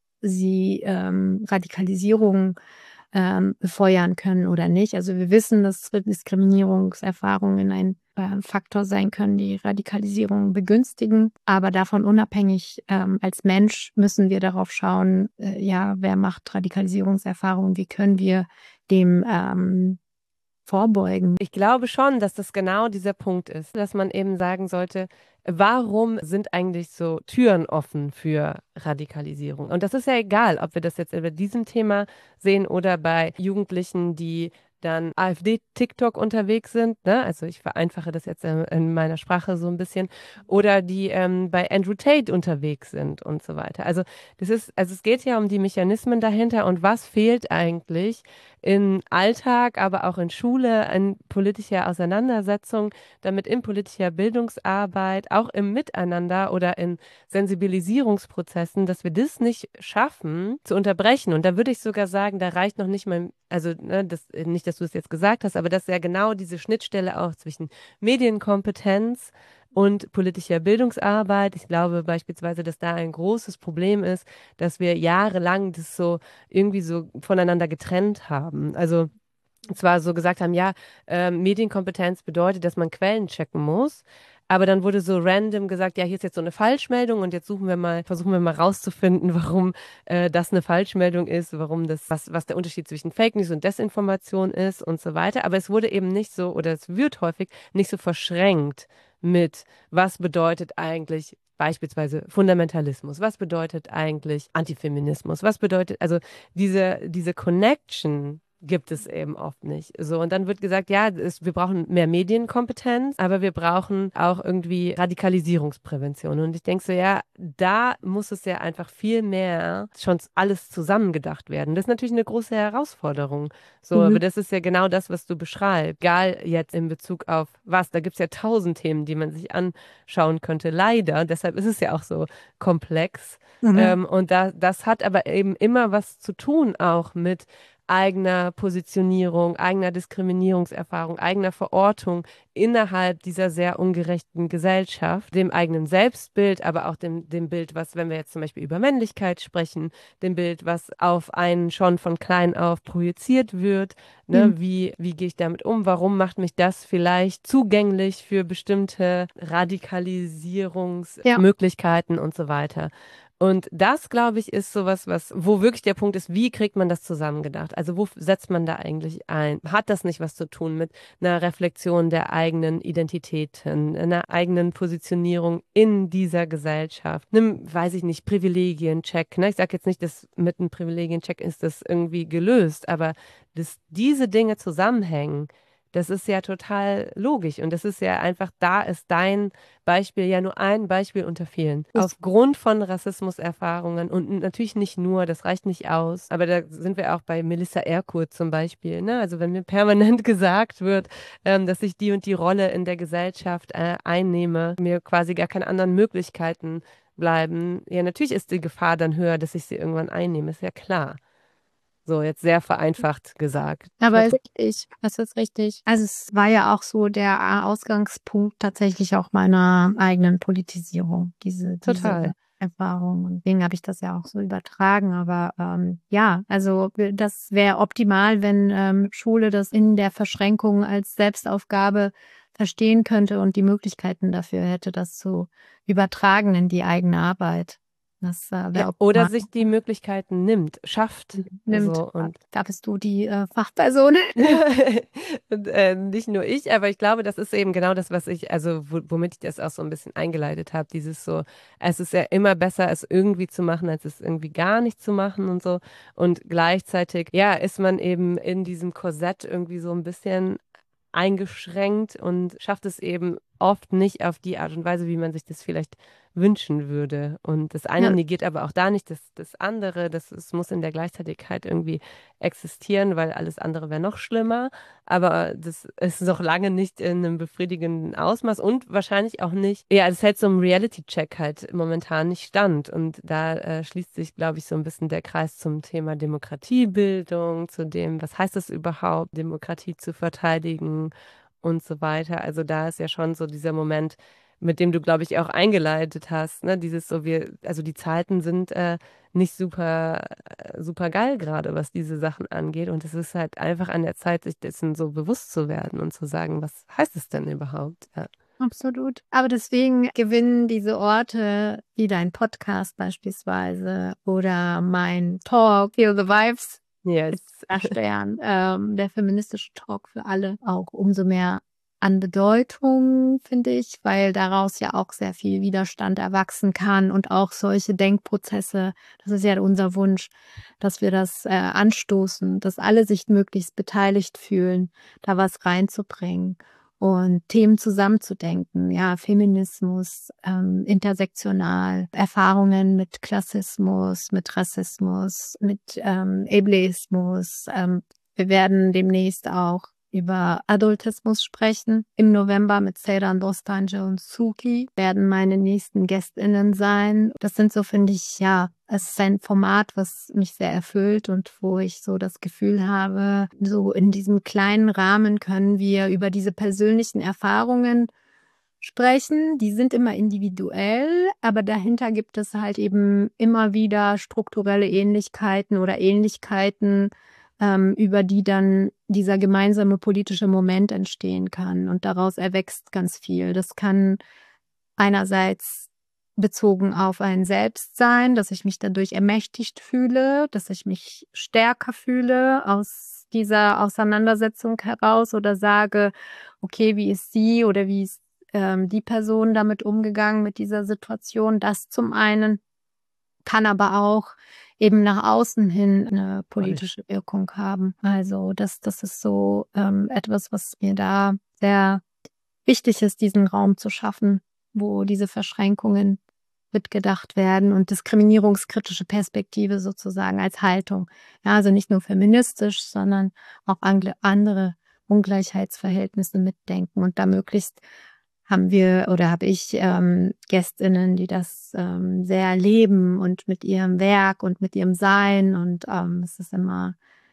sie Radikalisierung befeuern können oder nicht. Also wir wissen, dass Diskriminierungserfahrungen ein Faktor sein können, die Radikalisierung begünstigen. Aber davon unabhängig, als Mensch müssen wir darauf schauen, wer macht Radikalisierungserfahrungen, wie können wir dem vorbeugen. Ich glaube schon, dass das genau dieser Punkt ist, dass man eben sagen sollte, warum sind eigentlich so Türen offen für Radikalisierung? Und das ist ja egal, ob wir das jetzt über diesem Thema sehen oder bei Jugendlichen, die dann AfD-TikTok unterwegs sind, ne? Also ich vereinfache das jetzt in meiner Sprache so ein bisschen, oder die bei Andrew Tate unterwegs sind und so weiter. Also es geht ja um die Mechanismen dahinter und was fehlt eigentlich im Alltag, aber auch in Schule, in politischer Auseinandersetzung, damit in politischer Bildungsarbeit, auch im Miteinander oder in Sensibilisierungsprozessen, dass wir das nicht schaffen zu unterbrechen. Und da würde ich sogar sagen, da reicht noch nicht mal, also nicht, dass du es jetzt gesagt hast, aber das ist ja genau diese Schnittstelle auch zwischen Medienkompetenz und politischer Bildungsarbeit. Ich glaube beispielsweise, dass da ein großes Problem ist, dass wir jahrelang das so irgendwie so voneinander getrennt haben. Also zwar so gesagt haben, ja, Medienkompetenz bedeutet, dass man Quellen checken muss, aber dann wurde so random gesagt, ja, hier ist jetzt so eine Falschmeldung und jetzt versuchen wir mal rauszufinden, warum das eine Falschmeldung ist, warum was der Unterschied zwischen Fake News und Desinformation ist und so weiter. Aber es wurde eben nicht so, oder es wird häufig nicht so verschränkt mit, was bedeutet eigentlich beispielsweise Fundamentalismus, was bedeutet eigentlich Antifeminismus, was bedeutet, also diese Connection gibt es eben oft nicht. So, und dann wird gesagt, ja, wir brauchen mehr Medienkompetenz, aber wir brauchen auch irgendwie Radikalisierungsprävention. Und ich denke so, ja, da muss es ja einfach viel mehr schon alles zusammengedacht werden. Das ist natürlich eine große Herausforderung. So, aber das ist ja genau das, was du beschreibst. Egal jetzt in Bezug auf was, da gibt es ja 1000 Themen, die man sich anschauen könnte. Leider, deshalb ist es ja auch so komplex. Und das hat aber eben immer was zu tun auch mit eigener Positionierung, eigener Diskriminierungserfahrung, eigener Verortung innerhalb dieser sehr ungerechten Gesellschaft, dem eigenen Selbstbild, aber auch dem Bild, was, wenn wir jetzt zum Beispiel über Männlichkeit sprechen, dem Bild, was auf einen schon von klein auf projiziert wird, ne? Wie gehe ich damit um? Warum macht mich das vielleicht zugänglich für bestimmte Radikalisierungsmöglichkeiten und so weiter? Und das, glaube ich, ist sowas, wo wirklich der Punkt ist, wie kriegt man das zusammengedacht? Also wo setzt man da eigentlich ein? Hat das nicht was zu tun mit einer Reflexion der eigenen Identitäten, einer eigenen Positionierung in dieser Gesellschaft? Einem, weiß ich nicht, Privilegiencheck. Ne? Ich sage jetzt nicht, dass mit einem Privilegiencheck ist das irgendwie gelöst, aber dass diese Dinge zusammenhängen, das ist ja total logisch und das ist ja einfach, da ist dein Beispiel ja nur ein Beispiel unter vielen. Aufgrund von Rassismuserfahrungen und natürlich nicht nur, das reicht nicht aus, aber da sind wir auch bei Melissa Erkurt zum Beispiel. Ne? Also wenn mir permanent gesagt wird, dass ich die und die Rolle in der Gesellschaft einnehme, mir quasi gar keine anderen Möglichkeiten bleiben, ja natürlich ist die Gefahr dann höher, dass ich sie irgendwann einnehme, ist ja klar. So, jetzt sehr vereinfacht gesagt. Aber das ist richtig. Also es war ja auch so der Ausgangspunkt tatsächlich auch meiner eigenen Politisierung, diese Erfahrung. Und deswegen habe ich das ja auch so übertragen. Aber ja, also das wäre optimal, wenn Schule das in der Verschränkung als Selbstaufgabe verstehen könnte und die Möglichkeiten dafür hätte, das zu übertragen in die eigene Arbeit. Das wäre oder sich die Möglichkeiten schafft. Also, und da bist du die Fachperson. Und, nicht nur ich, aber ich glaube, das ist eben genau das, was ich, also womit ich das auch so ein bisschen eingeleitet habe. Dieses so, es ist ja immer besser, es irgendwie zu machen, als es irgendwie gar nicht zu machen und so. Und gleichzeitig, ja, ist man eben in diesem Korsett irgendwie so ein bisschen eingeschränkt und schafft es eben oft nicht auf die Art und Weise, wie man sich das vielleicht wünschen würde. Und das eine negiert aber auch da nicht das andere. Es muss in der Gleichzeitigkeit irgendwie existieren, weil alles andere wäre noch schlimmer. Aber das ist noch lange nicht in einem befriedigenden Ausmaß und wahrscheinlich auch nicht, ja, es hält so einem Reality-Check halt momentan nicht stand. Und da schließt sich, glaube ich, so ein bisschen der Kreis zum Thema Demokratiebildung, zu dem, was heißt es überhaupt, Demokratie zu verteidigen und so weiter. Also da ist ja schon so dieser Moment, mit dem du, glaube ich, auch eingeleitet hast, ne? Dieses so, also die Zeiten sind nicht super geil gerade, was diese Sachen angeht. Und es ist halt einfach an der Zeit, sich dessen so bewusst zu werden und zu sagen, was heißt es denn überhaupt? Ja. Absolut. Aber deswegen gewinnen diese Orte wie dein Podcast beispielsweise oder mein Talk, Feel the Vibes, Yes. der feministische Talk für alle, auch umso mehr an Bedeutung, finde ich, weil daraus ja auch sehr viel Widerstand erwachsen kann und auch solche Denkprozesse, das ist ja unser Wunsch, dass wir das anstoßen, dass alle sich möglichst beteiligt fühlen, da was reinzubringen und Themen zusammenzudenken, ja, Feminismus, intersektional, Erfahrungen mit Klassismus, mit Rassismus, mit Ableismus. Wir werden demnächst auch über Adultismus sprechen. Im November mit Seyran Bostancı und Suki werden meine nächsten GästInnen sein. Das sind so, finde ich, ja, es ist ein Format, was mich sehr erfüllt und wo ich so das Gefühl habe, so in diesem kleinen Rahmen können wir über diese persönlichen Erfahrungen sprechen. Die sind immer individuell, aber dahinter gibt es halt eben immer wieder strukturelle Ähnlichkeiten oder Ähnlichkeiten, über die dann dieser gemeinsame politische Moment entstehen kann. Und daraus erwächst ganz viel. Das kann einerseits bezogen auf ein Selbst sein, dass ich mich dadurch ermächtigt fühle, dass ich mich stärker fühle aus dieser Auseinandersetzung heraus oder sage, okay, wie ist sie oder wie ist die Person damit umgegangen mit dieser Situation? Das zum einen kann aber auch eben nach außen hin eine politische Wirkung haben. Also das ist so etwas, was mir da sehr wichtig ist, diesen Raum zu schaffen, wo diese Verschränkungen mitgedacht werden und diskriminierungskritische Perspektive sozusagen als Haltung. Ja, also nicht nur feministisch, sondern auch andere Ungleichheitsverhältnisse mitdenken und da möglichst habe ich GästInnen, die das sehr leben und mit ihrem Werk und mit ihrem Sein und es ist immer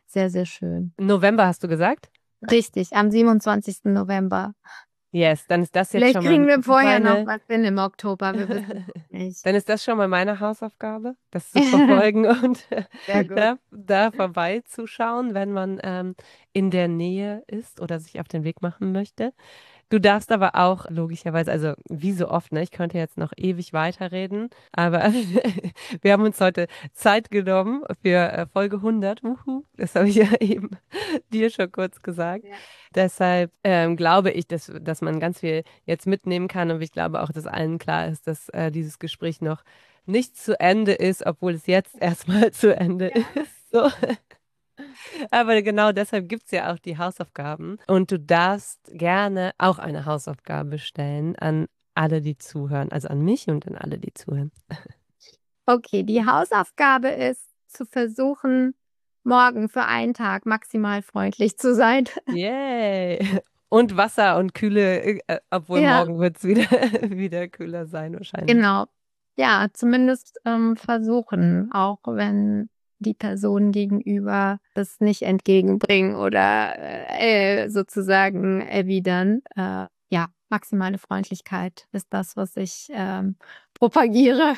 sehr, sehr schön. November hast du gesagt? Richtig, am 27. November. Yes, dann ist das jetzt Vielleicht schon kriegen mal wir vorher meine... noch was hin im Oktober, wir wissen es nicht. Dann ist das schon mal meine Hausaufgabe, das zu verfolgen und Sehr gut. da vorbeizuschauen, wenn man in der Nähe ist oder sich auf den Weg machen möchte. Du darfst aber auch logischerweise, also wie so oft, ne, ich könnte jetzt noch ewig weiterreden, aber wir haben uns heute Zeit genommen für Folge 100. Das habe ich ja eben dir schon kurz gesagt. Ja. Deshalb glaube ich, dass man ganz viel jetzt mitnehmen kann und ich glaube auch, dass allen klar ist, dass dieses Gespräch noch nicht zu Ende ist, obwohl es jetzt erstmal zu Ende ist. So. Aber genau deshalb gibt es ja auch die Hausaufgaben. Und du darfst gerne auch eine Hausaufgabe stellen an alle, die zuhören. Also an mich und an alle, die zuhören. Okay, die Hausaufgabe ist, zu versuchen, morgen für einen Tag maximal freundlich zu sein. Yay! Und Wasser und kühle, obwohl Ja. morgen wird es wieder kühler sein wahrscheinlich. Genau. Ja, zumindest versuchen, auch wenn die Personen gegenüber das nicht entgegenbringen oder sozusagen erwidern. Ja, maximale Freundlichkeit ist das, was ich propagiere.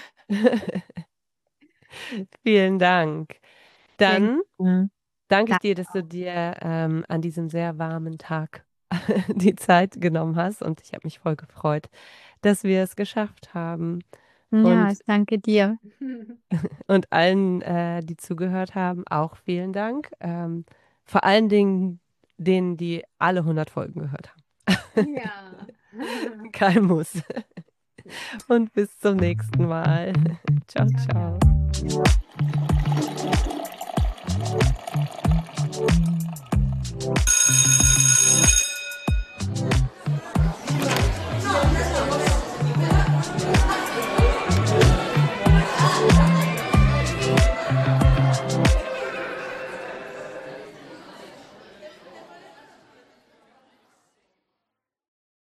Vielen Dank. Dann Mhm. danke ich dir, dass du dir an diesem sehr warmen Tag die Zeit genommen hast und ich habe mich voll gefreut, dass wir es geschafft haben. Ja, Und ich danke dir. Und allen, die zugehört haben, auch vielen Dank. Vor allen Dingen denen, die alle 100 Folgen gehört haben. Ja. Kein Muss. Und bis zum nächsten Mal. Ciao, ciao.